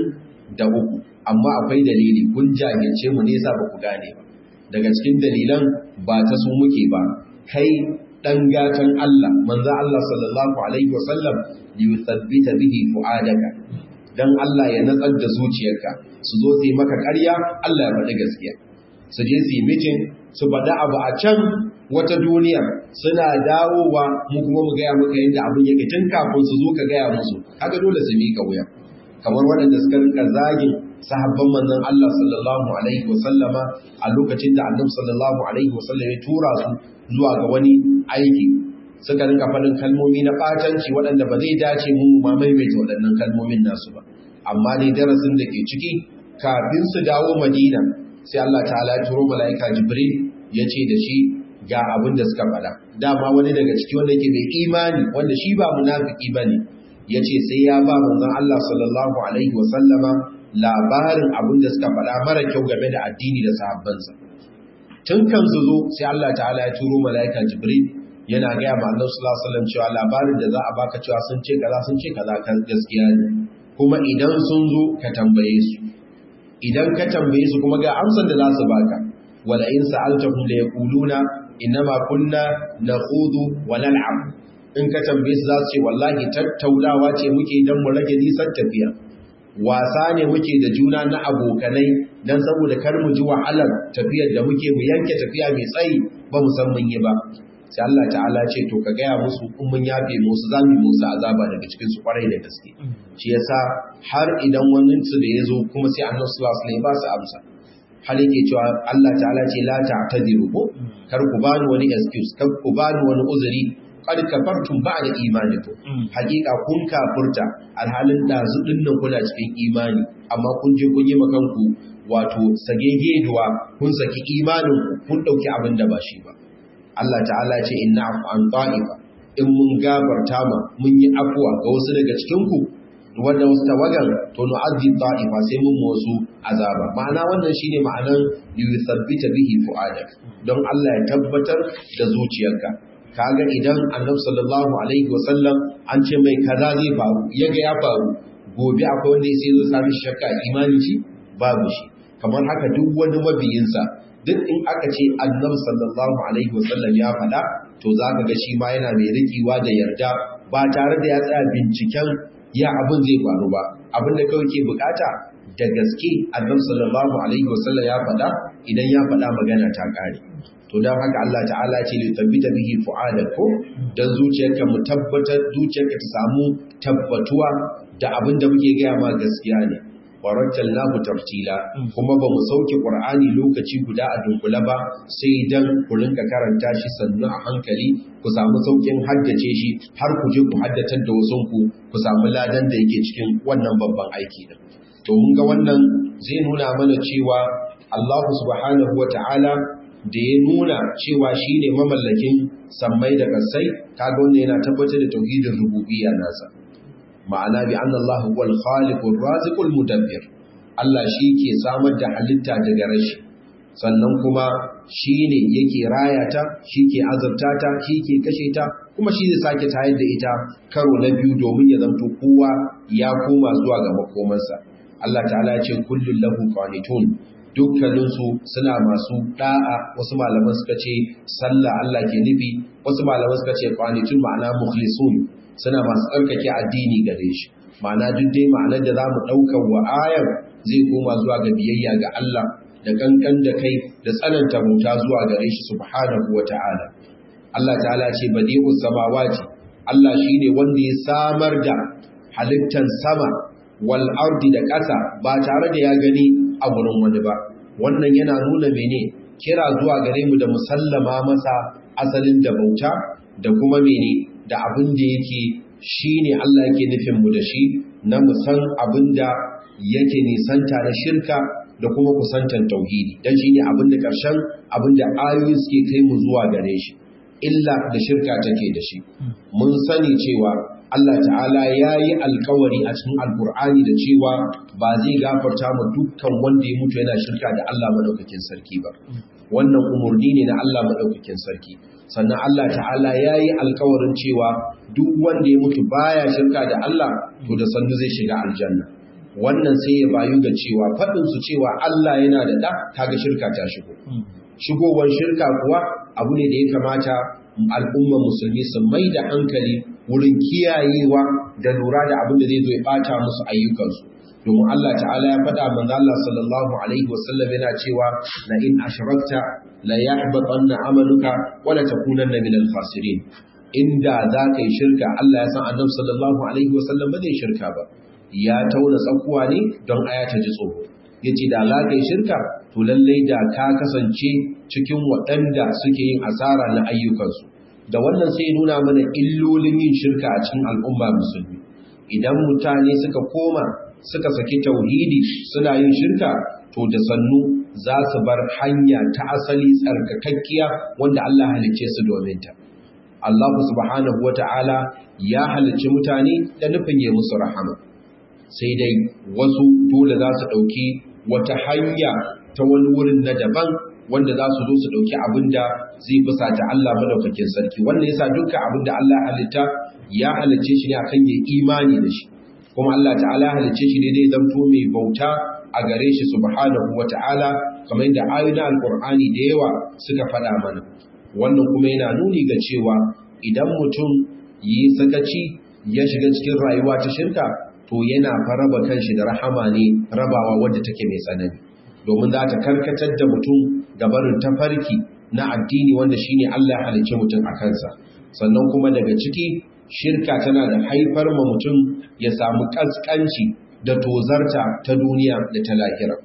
23 amma akwai dalili kun jahilce mu nesa ba ku gane ba daga cikin dalilan ba ta su muke ba kai dan gatan Allah manzo Allah sallallahu alaihi wasallam yuthabbita bihi fuadaka dan Allah ya natsar da zuciyarka su zo su yi maka ƙarya Allah ya faɗi gaskiya su je su yi mitin su faɗi abu a can wata duniya suna dawowa mu kuma mu gaya maka yadda abin yake tun kafin su zo ka gaya musu kaga dole su mika wuya kamar waɗanda suka rinka zagin sahabban manzon Allah sallallahu alaihi wasallama a lokacin da Annabi sallallahu alaihi wasallam ya tura su zuwa ga wani aiki suka rinka faɗin kalmomi na ɓatanci waɗanda ba zai dace mu ma maimaita waɗannan kalmomin nasu ba amma dai darasin da ke ciki kafin su dawo Madina sai Allah ta'ala ya turo mala'ika Jibril ya ce da shi ga abin da suka faɗa dama wani daga ciki wanda yake mai imani wanda shi ba munafiki bane yace sai ya ba manzon Allah sallallahu alaihi wasallama labarin abin da suka faɗa mara kyau game da addini da sahabbansa tun kan su zo sai Allah ta'ala ya turo malaika Jibril yana ga ya manzon sallallahu alaihi wasallam cewa labarin da za a baka cewa sun ce kaza kan gaskiya ne kuma idan sun zo ka tambaye su idan ka tambaye su kuma ga amsar da za su baka wala in sa'altahum la yaquluna innama kunna nakhudu wa nal'ab in ka tambaye su za su ce wallahi tattaunawa ce muke dan mu rage nisan tafiya wasa ne muke da juna na abokanai dan saboda kar mu ji wahalar tafiyar da muke mu yanke tafiya mai tsayi ba mu san mun yi ba sai Allah ta'ala ce to ka gaya musu in mun yafe musu zamu musu azaba daga cikin su kwarai da gaske shi yasa har idan wannan su da yazo kuma sai Annabi sallallahu alaihi wasallam ba su amsa har yake cewa Allah ta'ala ce la ta'tadiru ko kar ku bani wani excuse, kar ku bani wani uzuri, qad kafartum ba'da imanikum, hakika kun kafurta alhalin dazu dinnan kuna cikin imani amma kun je kun yi makanku wato sagegeduwa, kun saki imanin kun dauki abin da ba shi ba. Allah ta'ala ce inna an ta'ifa, in mun gafarta ma mun yi afuwa ga wasu daga cikin ku wanda wasu tawagar to nu'addi ta'ifa sai mun wasu azaba. Ma'ana wannan shine ma'anan yuthabbita bihi fu'adak, don Allah ya tabbatar da zuciyarka. Kaga idan Annabi sallallahu alaihi wasallam an ce mai kaza zai faru, yaga ya faru, gobe akwai wanda sai zo sami shakka imani shi babu shi. Kamar haka duk wani mabiyinsa, duk in aka ce Annabi sallallahu alaihi wasallam ya faɗa, to zaka ga shi ma yana mai rikiwa da yarda ba tare da ya tsaya binciken ya abin zai faru ba. Abin da kawai ke bukata da gaske Annabi sallallahu alaihi wasallam ya faɗa, idan ya faɗa magana ta kare. To dan haka Allah ta'ala ce li tabbita bihi fu'adakum, dan zuciyarka mu tabbatar, zuciyarka ta samu tabbatuwa da abin da muke gaya ma gaskiya ne. warattalnahu tartila, kuma ba mu sauke Qur'ani lokaci guda a dunkula ba, sai dan ku rinka karanta shi sannu a hankali, ku samu saukin haddace shi har ku je ku haddatar da wasun ku samu ladan da yake cikin wannan babban aiki din. To mun ga wannan zai nuna mana cewa Allah subhanahu wata'ala da ya nuna cewa shine mamallakin sammai da ƙasai, kaga wannan yana tabbatar da tauhidin rububiyya nasa. Ma'ana bi anna Allah huwal khaliqur raziqul mudabbir, Allah shi ke samar da halitta daga rashi, sannan kuma shine yake rayata, shi ke azurta ta, shi ke kashe ta, kuma shi zai sake tayar da ita karo na biyu domin ya zanto kowa ya koma zuwa ga makomansa. Allah ta'ala ya ce kullun lahu qanitun, dukkaninsu suna masu da'a. Wasu malaman suka ce sallah Allah ke nufi, wasu malaman suka ce qanitun ma'ana mukhlisun, suna masu tsarkake addini gare shi. Ma'ana duk dai ma'anar da za mu ɗaukar wa ayar zai koma zuwa ga biyayya ga Allah da kankan da kai da tsananta bauta zuwa gare shi subhanahu wa ta'ala. Allah ta'ala ce badi'us samawati, Allah shine wanda ya samar da halittan sama wal ardi da ƙasa ba tare da ya gani a wurin wani ba. Wannan yana nuna mene? Kira zuwa gare mu da musallama masa asalin da bauta da kuma mene? Da abin da yake shine Allah yake nufin mu da shi, na musan abin da yake nisanta na shirka da kuma kusantan tauhidi, dan shine abin da ƙarshen abin da ayoyi suke kai mu zuwa gare shi. Illa da shirka take da shi. Mun sani cewa Allah ta'ala ya yi alkawari a cikin alkur'ani da cewa ba zai gafarta ma dukkan wanda ya mutu yana shirka da Allah madaukakin sarki ba. Wannan umurni ne na Allah madaukakin sarki. Sannan Allah ta'ala ya yi alkawarin cewa duk wanda ya mutu baya shirka da Allah to da sannu zai shiga aljanna. Wannan sai ya bayu ga cewa faɗinsu cewa Allah yana da ɗa, kaga shirka ta shigo. Shigowar shirka kuwa abu ne da ya kamata al'ummar musulmi su mai da hankali wurin kiyayewa da lura da abin da zai zo ya ɓata musu ayyukansu. Domin Allah ta'ala ya faɗa manzo Allah sallallahu alaihi wasallam yana cewa la in ashrakta la yahbatanna amaluka wa la takunanna min al-khasirin. Inda za ka yi shirka, Allah ya san Annabi sallallahu alaihi wasallam ba zai shirka ba. Ya tauna tsakuwa ne don aya ta ji tsoro. Yace da za ka yi shirka to lallai da ka kasance cikin waɗanda suke yin asara na ayyukansu. Da wannan sai nuna mana illolin yin shirka a cikin al'umma musulmi. Idan mutane suka koma suka saki tauhidi suna yin shirka, to da sannu za su bar hanya ta asali tsarkakakkiya wanda Allah halicce su domin ta. Allah subhanahu wata'ala ya halicci mutane da nufin ya musu rahama. Sai dai wasu dole za su ɗauki wata hanya ta wani wurin na daban wanda za su zo su ɗauki abin da zai fusata Allah madaukakin sarki. Wannan yasa dukkan abin da Allah halitta ya halicce shi ne akan ya imani da shi, kuma Allah ta'ala halicce shi ne zai zamto mai bauta a gare shi subhanahu wata'ala, kamar yadda ayoyin alqur'ani da yawa suka faɗa mana. Wannan kuma yana nuni ga cewa idan mutum yi sakaci ya shiga cikin rayuwa ta shirka, to yana faraba kanshi da rahama ne, rabawa wadda take mai tsanani, domin za ta karkatar da mutum ga barin tafarki na addini wanda shine Allah ya halicce mutum a kansa. Sannan kuma daga ciki shirka tana da haifar ma mutum ya samu kaskanci da tozarta ta duniya da ta lahira.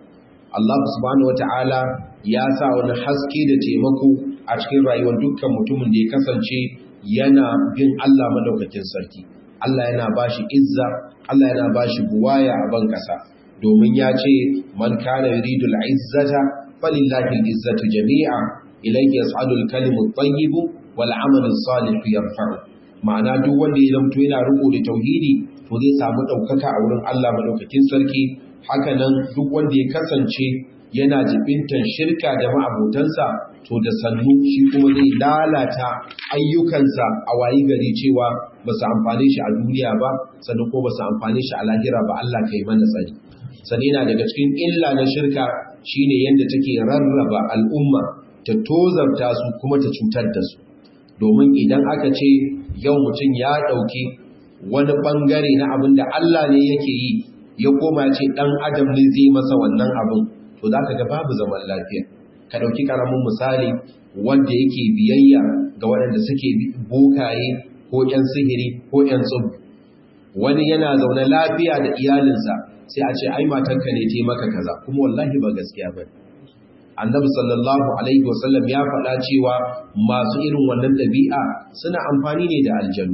Allah subhanahu wata'ala ya sa wani haske da taimako a cikin rayuwar dukkan mutumin da ya kasance yana bin Allah madaukakin sarki. Allah yana bashi izza, Allah yana bashi buwaya a ban kasa, domin ya ce man kana yuridu al-izzata falillahi al-izzatu jami'a ilayhi yas'alu al-kalimu at-tayyib wal 'amalu as-salih yarfa'u. Ma'ana duk wanda ya zamto yana riko da tauhidi to zai samu daukaka a wurin Allah madaukakin sarki. Haka nan duk wanda ya kasance yana jibintan shirka da ma'abotansa to da sannu shi kuma zai lalata ayyukansa a wayi gari cewa ba su amfane shi a duniya ba, sannan ko ba su amfane shi a lahira ba. Allah kai mana tsari. Sannan yana daga cikin illa na shirka shine yadda take rarraba al'umma, ta tozarta su kuma ta cutar da su. Domin idan aka ce yau mutum ya ɗauki wani ɓangare na abin da Allah ne yake yi, ya koma ce ɗan adam ne zai masa wannan abin, to za ka ga babu zaman lafiya. Ka ɗauki ƙaramin misali wanda yake biyayya ga waɗanda suke bokaye ko ‘yan sihiri ko ‘yan tsubu. Wani yana zaune lafiya da iyalinsa sai a ce ai matanka ne ta maka kaza, kuma wallahi ba gaskiya ba. Annabi sallallahu alaihi wasallam ya faɗa cewa masu irin wannan ɗabi'a suna amfani ne da aljanu,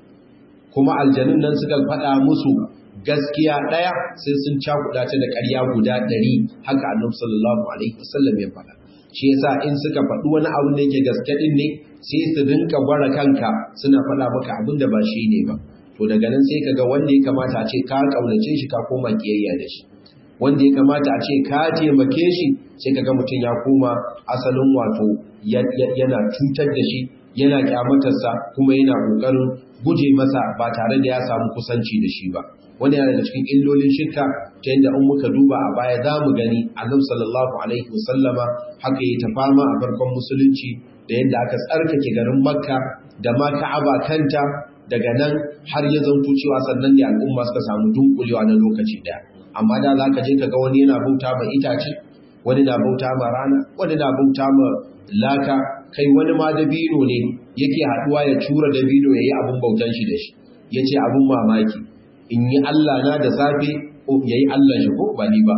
kuma aljanun nan suka faɗa musu gaskiya ɗaya sai sun cakuɗa ta da ƙarya guda 100. Haka Annabi sallallahu alaihi wasallam ya faɗa. Shi yasa in suka faɗi wani abu da yake gaske din ne, sai su dinka bara kanka suna faɗa maka abin da ba shi ne ba. To daga nan sai kaga wanda ya kamata a ce ka kaunace shi ka koma kiyayya da shi, wanda ya kamata a ce ka taimake shi sai kaga mutum ya koma asalin wato yana cutar da shi, yana kyamatarsa, kuma yana kokarin guje masa ba tare da ya samu kusanci da shi ba. Wani yana daga cikin illolin shirka, ta yadda in muka duba a baya za mu gani Annabi sallallahu alaihi wasallama haka yi ta fama a farkon musulunci, da yadda aka tsarkake garin Makka da ma Ka'aba kanta. Daga nan har ya zanto cewa sannan da al'umma suka samu dunkulewa na lokaci daya. Amma da za ka je ka ga wani yana bauta ma itace, wani na bauta ma rana, wani na bauta ma laka, kai wani ma dabino ne yake haɗuwa ya cura dabino ya yi abin bautan shi da shi. Ya ce abin mamaki, in yi Allah na da safe ya yi Allah shi ko ba ni ba.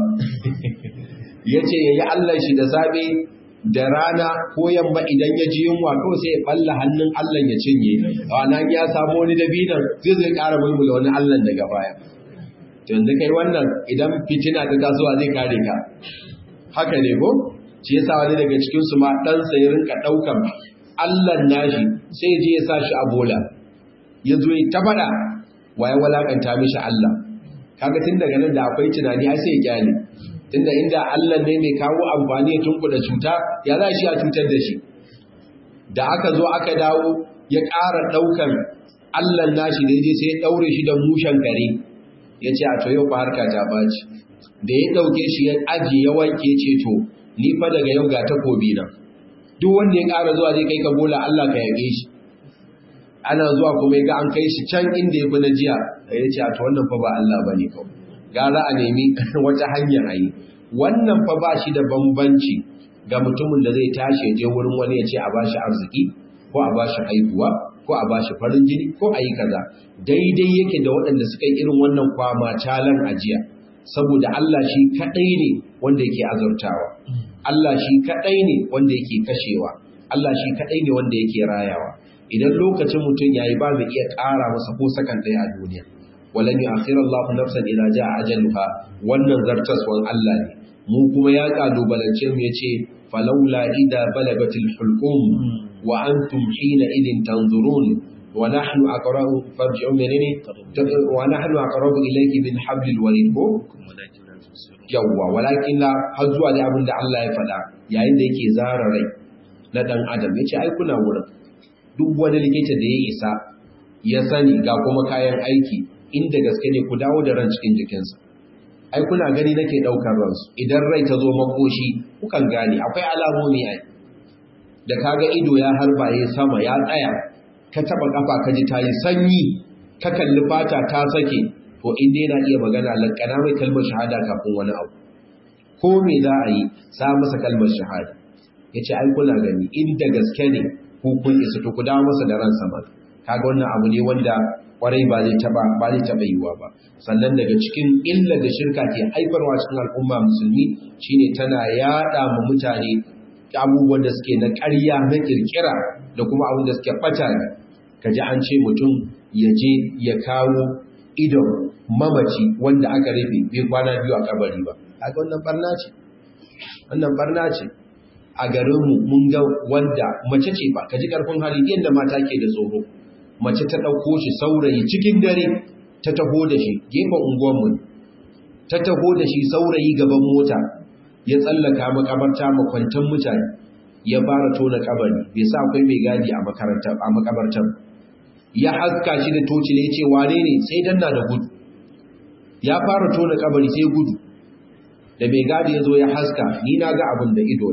Ya ce ya yi Allah shi da safe, da rana ko yamma idan ya ji yunwa ko sai ya balla hannun Allah ya cinye. Wannan ya samu wani dabinan zai ƙara mulmula wani Allah daga baya. To yanzu kai wannan idan fitina ta tasowa zai kare ka. Haka ne ko? Shi yasa wani daga cikin su ma dan sa ya rinka daukan Allah nashi sai je ya sa shi a bola. Ya zo ya tabada waye walakanta mishi Allah. Kaga tun daga nan da akwai tunani ai sai ya kyale. Tunda inda Allah ne mai kawo amfani ya tunkuda cuta, ya za shi a cutar da shi. Da aka zo aka dawo ya ƙara ɗaukar Allah nashi da je sai ya ɗaure shi da mushen kare, ya ce a to yau fa harka ta ɓaci. Da ya ɗauke shi ya aji ya wanke ce to ni fa daga yau ga takobi na, duk wanda ya ƙara zuwa zai kai ka bola Allah ka yaƙe shi. Ana zuwa kuma ya ga an kai shi can inda ya fi na jiya, ya ce a to wannan fa ba Allah ba ne kawai, gara a nemi wata hanyar a yi. Wannan fa ba shi da bambanci ga mutumin da zai tashi je wurin wani ya ce a ba shi arziki ko a ba shi haihuwa ko a ba shi farin jini ko a yi kaza. Daidai yake da waɗanda suka yi irin wannan kwama calan ajiya, saboda Allah shi kaɗai ne wanda yake azurtawa, Allah shi kaɗai ne wanda yake kashewa, Allah shi kaɗai ne wanda yake rayawa. Idan lokacin mutum ya yi ba mai iya ƙara masa ko sakan ɗaya a duniya. Walan yu'akhir Allahu nafsan idza jaa ajaluha, wannan zartaswan Allah ne. Mu kuma ya kalubalance mu yace falawla idza balagatil hulqum wa antum hina idin tanzurun wa nahnu aqrabu farji'u minni wa nahnu aqrabu ilayki min hablil warid. Yawwa walakin la har zuwa da abinda Allah ya faɗa yayin da yake zara rai na dan adam, yace ai kuna wurin. Duk wani likita da ya isa ya sani ga kuma kayan aiki, inda gaske ne ku dawo da ran cikin jikinsa. Ai kuna gani nake daukar ransu, idan rai ta zo makoshi kukan gane akwai alamomi ai. Da kaga ido ya harbaye sama ya tsaya, ka taba kafa ka ji tayi sanyi, ka kalli fata ta sake, to inda yana iya magana lankana mai kalmar shahada kafin wani abu. Ko me za a yi sa masa kalmar shahada. Yace ai kuna gani inda gaske ne ku kun isa to ku dawo masa da ransa ba. Kaga wannan abu ne wanda kwarai ba zai taba yiwa ba. Sannan daga cikin illar da shirka ke haifarwa cikin al'umma musulmi shine tana yada mu mutane abubuwan da suke na ƙarya na kirkira da kuma abin da suke bata ne. Kaji an ce mutum ya je ya kawo idon mamaci wanda aka rufe bai kwana 2 a kabari ba. Kaga wannan barna ce a garinmu mun ga wanda mace ce ba kaji karfin hali yadda mata ke da tsoro. Mace ta ɗauko shi saurayi cikin dare ta taho da shi gefen unguwanmu, ta taho da shi saurayi gaban mota ya tsallaka makabarta makwantan mutane ya fara tona kabari bai sa akwai mai gadi a makabartar ya haska shi da tocile ya ce wane ne sai danna da gudu ya fara tona kabari sai gudu da mai gadi ya zo ya haska ni na ga abin da ido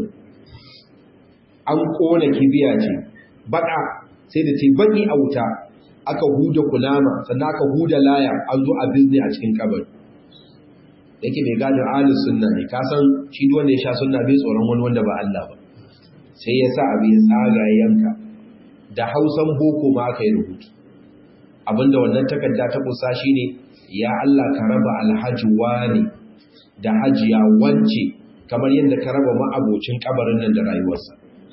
an kona kibiya ce baka sai da ce baki a wuta aka huda kunama sannan aka huda laya an zo a bizne a cikin kabari yake mai gadin ahlus sunna ne ka san shi duk wanda ya sha sunna bai tsoron wani wanda ba Allah ba sai ya sa abin tsaga yanka da Hausan boko ma aka yi rubutu abinda wannan takarda ta kusa shine ya Allah ka raba alhaji wani da hajiya wance kamar yadda ka raba ma'abocin kabarin nan da rayuwarsa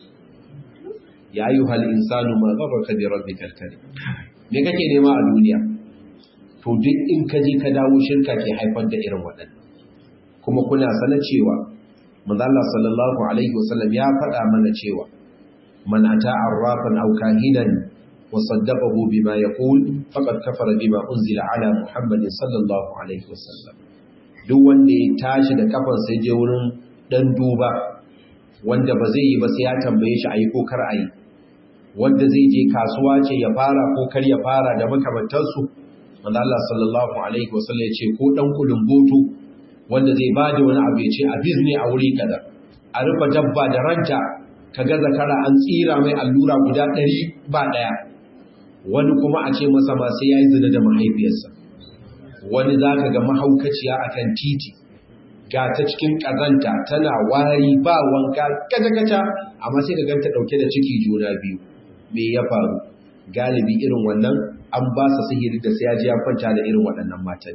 ya ayyuhal insanu ma gharraka bi rabbikal karim me kake nema a duniya to duk in ka je ka dawo shirka ke haifar da irin waɗannan kuma kuna sana cewa manzo Allah sallallahu alaihi wasallam ya faɗa mana cewa man ata arrafan aw kahinan wa saddaqahu bima yaqul faqad kafara bima unzila ala muhammadin sallallahu alaihi wasallam duk wanda ya tashi da kafan sai je wurin dan duba wanda ba zai yi ba sai ya tambaye shi ayi ko kar ayi wanda zai je kasuwa ce ya fara ko kar ya fara da makamantansu manzo Allah sallallahu alaihi wasallam ya ce ko dan kulumboto wanda zai bada wani abu ya ce a bizne a wuri kaza a rufe dabba da ranta kaga zakara an tsira mai allura guda 100 ba daya wani kuma a ce masa ma sai yayi zina da mahaifiyarsa wani zaka ga mahaukaciya akan titi ga ta cikin kazanta tana wari ba wanka kaca amma sai ka ganta dauke da ciki juna biyu me ya faru galibi irin wannan an ba sa sihiri da sai ya ji ya kwanta da irin waɗannan matan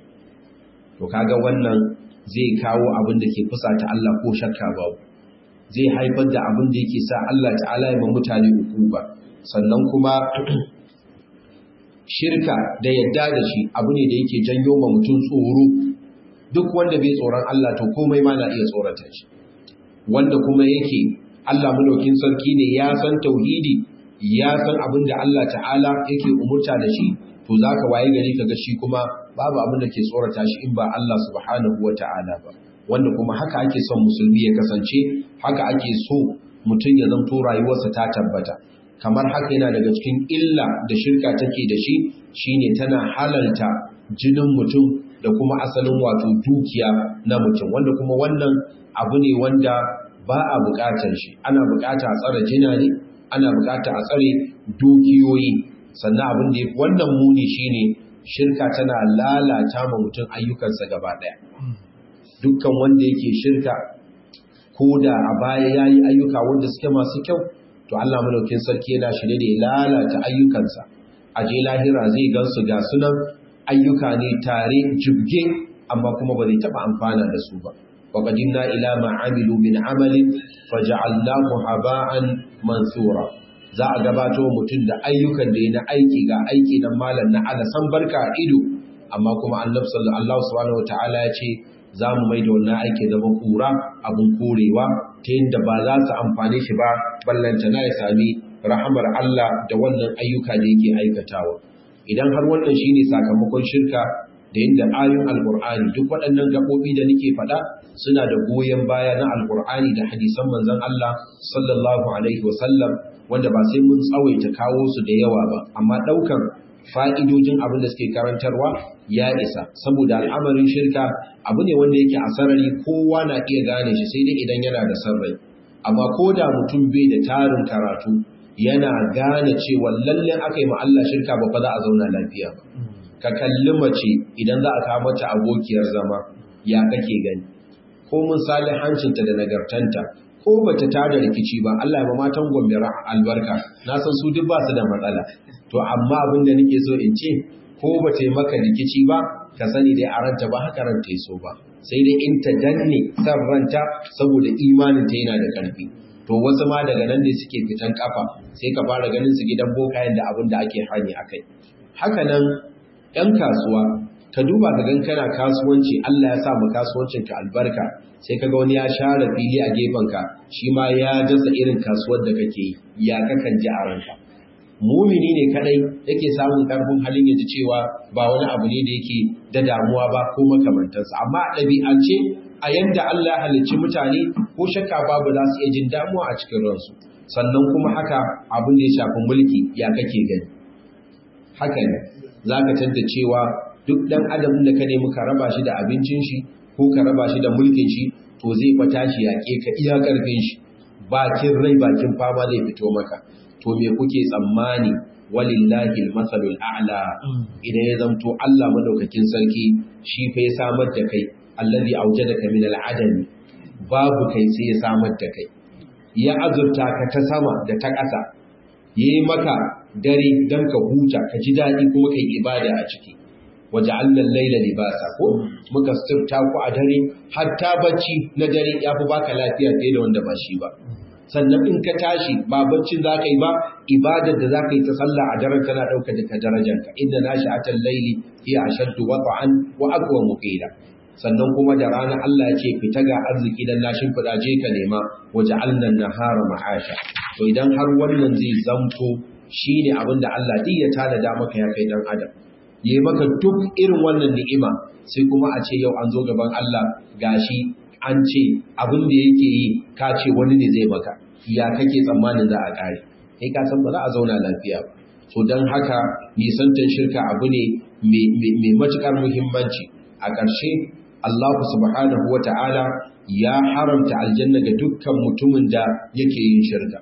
to kaga wannan zai kawo abin da ke fusata Allah ko shakka babu zai haifar da abin da yake sa Allah ta'ala ya ba mutane hukuma sannan kuma shirka da yadda da shi abu ne da yake janyo ma mutum tsoro duk wanda bai tsoron Allah to komai ma na iya tsorata shi wanda kuma yake Allah madaukin sarki ne ya san tauhidi ya san abin da Allah ta'ala yake umurta da shi to zaka waye gari kaga shi kuma babu abin da ke tsorata shi in ba Allah subhanahu wata'ala ba wanda kuma haka ake son musulmi ya kasance haka ake so mutum ya zanto rayuwarsa ta tabbata kamar haka yana daga cikin illa da shirka take da shi shine tana halalta jinin mutum da kuma asalin wato dukiya na mutum wanda kuma wannan abu ne wanda ba a bukatar shi ana bukata a tsare jina ne ana bukata a tsare dukiyoyi sannan abin da wannan muni shine shirka tana lalata ma mutum ayyukansa gaba daya dukkan wanda yake shirka ko da a baya yayi ayyuka wanda suke masu kyau to Allah madaukakin sarki yana shirye da ya lalata ayyukansa a je lahira zai gansu ga sunan ayyuka ne tare jibge amma kuma ba zai taba amfana da su ba wa qadimna ila ma amilu min amalin faj'alnahu haba'an mansura za a gabato mutum da ayyukan da yana aiki ga aiki na malam na ala san barka a ido amma kuma annabi sallallahu subhanahu wataala ya ce za mu mai da wannan aiki zama kura abun korewa ta yadda ba za su amfane shi ba ballantana ya sami rahamar Allah da wannan ayyuka da yake aikatawa idan har wannan shine sakamakon shirka da yadda ayoyin alkur'ani duk waɗannan gaɓoɓi da nake faɗa suna da goyon baya na alkur'ani da hadisan manzon Allah sallallahu alaihi wasallam wanda ba sai mun tsawaita kawo su da yawa ba amma ɗaukan fa'idojin abin da suke karantarwa ya isa saboda al'amarin shirka abu ne wanda yake a sarari kowa na iya gane shi sai dai idan yana da sarrai amma ko da mutum bai da tarin karatu yana gane cewa lallai aka yi ma Allah shirka ba fa za a zauna lafiya ba ka kalli mace idan za a kawo mata abokiyar zama ya kake gani ko mun salihancinta da nagartanta ko bata tada rikici ba Allah ya ba matan Gombe albarka na san su duk ba su da matsala to amma abin da nake so in ce ko bata yi maka rikici ba ka sani dai a ranta ba haka ranta yi so ba sai dai in ta danne san ranta saboda imanin ta yana da ƙarfi to wasu ma daga nan ne suke fitan kafa sai ka fara ganin su gidan bokayen da abin da ake hani akai haka nan ɗan kasuwa ka duba ka gan kana kasuwanci Allah ya sa mu kasuwancin ka albarka sai kaga wani ya share fili a gefen ka shi ma ya dasa irin kasuwar da kake yi ya kakan ji a ranka mumini ne kadai yake samun karfin halin yaji cewa ba wani abu ne da yake da damuwa ba ko makamantansa amma a ɗabi'ance a yanda Allah ya halicci mutane ko shakka babu za su iya jin damuwa a cikin ransu sannan kuma haka abin da ya shafi mulki ya kake gani haka ne za ka tadda cewa duk ɗan adam da ka nemi ka raba shi da abincin shi ko ka raba shi da mulkin shi to zai fata shi yaƙe ka iya ƙarfin shi bakin rai bakin fama zai fito maka to me kuke tsammani walillahi almasalul a'la idan ya zamto Allah madaukakin sarki shi fa ya samar da kai allazi aujadaka min al'adami babu kai sai ya samar da kai ya azurta ka ta sama da ta ƙasa yayi maka dare dan ka huta ka ji daɗi kuma kai ibada a ciki waja'alna al-layla libasa ko muka sirta ku a dare hatta bacci na dare yafi baka lafiya fiye da wanda ba shi ba sannan in ka tashi ba baccin zaka yi ba ibadar da zaka yi ta sallah a daren tana dauka da ka darajarka inna nashi'atal layli hiya ashaddu wat'an wa aqwamu qila sannan kuma da rana Allah ya ce fita ga arziki dan nashin kudaje ka nema waja'alna an-nahara ma'asha to idan har wannan zai zamto shine abinda Allah duk ya tada maka ya kai dan adam yi maka duk irin wannan ni'ima sai kuma a ce yau an zo gaban Allah gashi an ce abin da yake yi ka ce wani ne zai maka ya kake tsammanin za a kare kai ka san ba za a zauna lafiya ba so dan haka nisantar shirka abu ne mai matukar muhimmanci a ƙarshe Allah subhanahu wata'ala ya haramta aljanna ga dukkan mutumin da yake yin shirka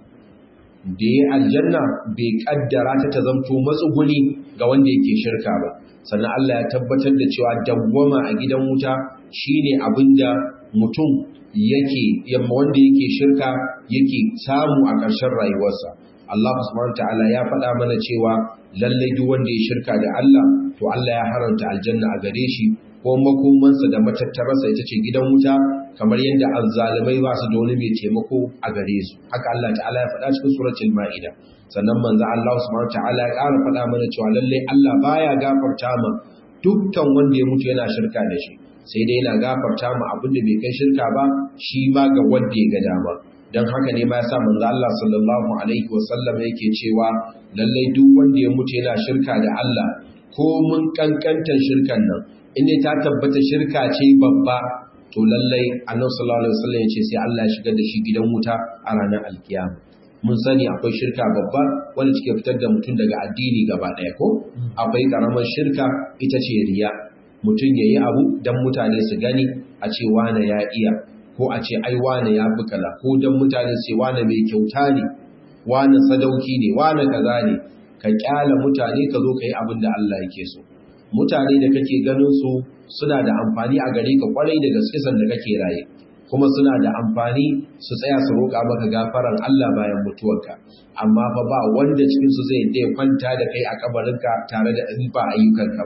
da ya aljanna bai kaddara ta zamto matsuguni ga wanda yake shirka ba sannan Allah ya tabbatar da cewa dawwama a gidan wuta shine abinda mutum yake wanda yake shirka yake samu a ƙarshen rayuwarsa Allah subhanahu wataala ya faɗa mana cewa lalle duk wanda ya shirka da Allah to Allah ya haramta aljanna a gare shi ko makomansa da matattararsa ita ce gidan wuta kamar yadda azzalimai ba su da wani mai taimako a gare su haka Allah ta'ala ya faɗa cikin suratul Ma'ida sannan manzo Allah subhanahu wataala ya ƙara faɗa mana cewa lalle Allah baya gafarta ma dukkan wanda ya mutu yana shirka da shi sai dai yana gafarta ma abin da bai kai shirka ba shi ma ga wanda ya ga dama dan haka ne ma yasa manzo Allah sallallahu alaihi wasallam yake cewa lalle duk wanda ya mutu yana shirka da Allah ko mun kankantar shirkan nan inda ta tabbata shirka ce babba to lallai annabi sallallahu alaihi wasallam ya ce sai Allah ya shigar da shi gidan wuta a ranar alkiyama mun sani akwai shirka babba wanda take fitar da mutum daga addini gaba daya ko akwai karamar shirka ita ce riya mutum yayi abu dan mutane su gani a ce wane ya iya ko a ce ai wane ya fi kala ko dan mutane su wane mai kyauta ne wane sadauki ne wane kaza ne ka kyala mutane ka zo ka yi abin da Allah yake so mutane da kake ganin su suna da amfani a gare ka kwarai da gaske sanda kake raye kuma suna da amfani su tsaya su roƙa maka gafaran Allah bayan mutuwarka amma fa ba wanda cikin su zai dai kwanta da kai a kabarinka tare da ba ayyukanka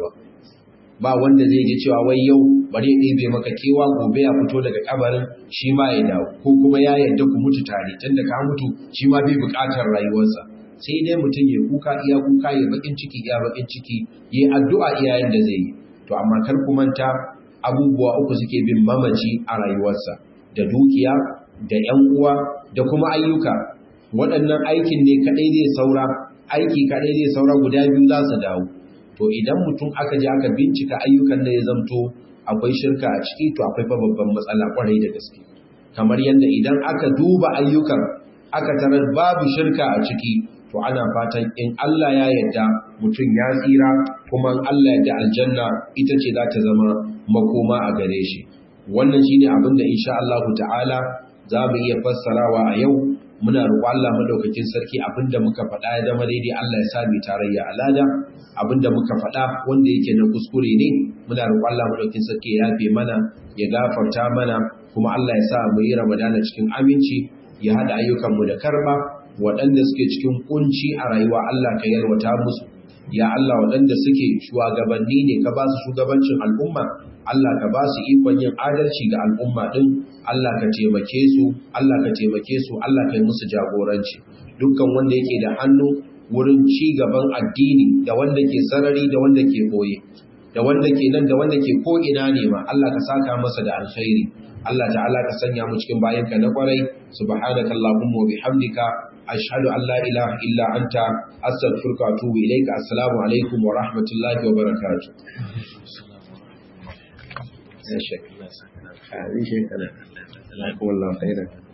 ba wanda zai ji cewa wai yau bari ya ɗebe maka kewa gobe ya fito daga kabarin shi ma ya dawo ko kuma ya yarda ku mutu tare tunda ka mutu shi ma bai buƙatar rayuwarsa sai dai mutum ya kuka iya kuka ya bakin ciki iya bakin ciki ya addu'a iyayen da zai yi to amma kar ku manta abubuwa uku suke bin mamaci a rayuwarsa da dukiya da ƴan uwa da kuma ayyuka waɗannan aikin ne kadai zai saura aiki kadai zai saura guda biyu za su dawo to idan mutum aka je aka bincika ayyukan da ya zamto akwai shirka a ciki to akwai fa babban matsala kwarai da gaske kamar yadda idan aka duba ayyukan aka tarar babu shirka a ciki to ana fatan in Allah ya yarda mutum ya tsira kuma in Allah ya yarda aljanna ita ce za ta zama makoma a gare shi wannan shine abin da insha Allah ta'ala za mu iya fassarawa a yau muna roƙon Allah madaukakin sarki abinda muka faɗa ya zama daidai Allah ya sa mu tarayya alada abinda muka faɗa wanda yake na kuskure ne muna roƙon Allah madaukakin sarki ya yafe mana ya gafarta mana kuma Allah ya sa mu yi Ramadana cikin aminci ya hada ayyukanmu da karba, waɗanda suke cikin kunci a rayuwa Allah ka yalwata musu, ya Allah waɗanda suke shugabanni ne ka ba su shugabancin al'umma, Allah ka ba su ikon yin adalci ga al'umma ɗin, Allah ka taimake su, Allah ka taimake su, Allah ka yi musu jagoranci. Dukkan wanda yake da hannu wurin ci gaban addini, da wanda ke sarari da wanda ke boye, da wanda ke nan da wanda ke ko ina ne ma, Allah ka saka masa da alkhairi. Allah ta'ala ka sanya mu cikin bayanka na kwarai. Subhanaka Allahumma wa bihamdika ashhadu an la ilaha illa anta astaghfiruka wa atubu ilayka. Assalamu alaikum wa rahmatullahi wa barakatuh. Ya shekara. Wallahu khairan.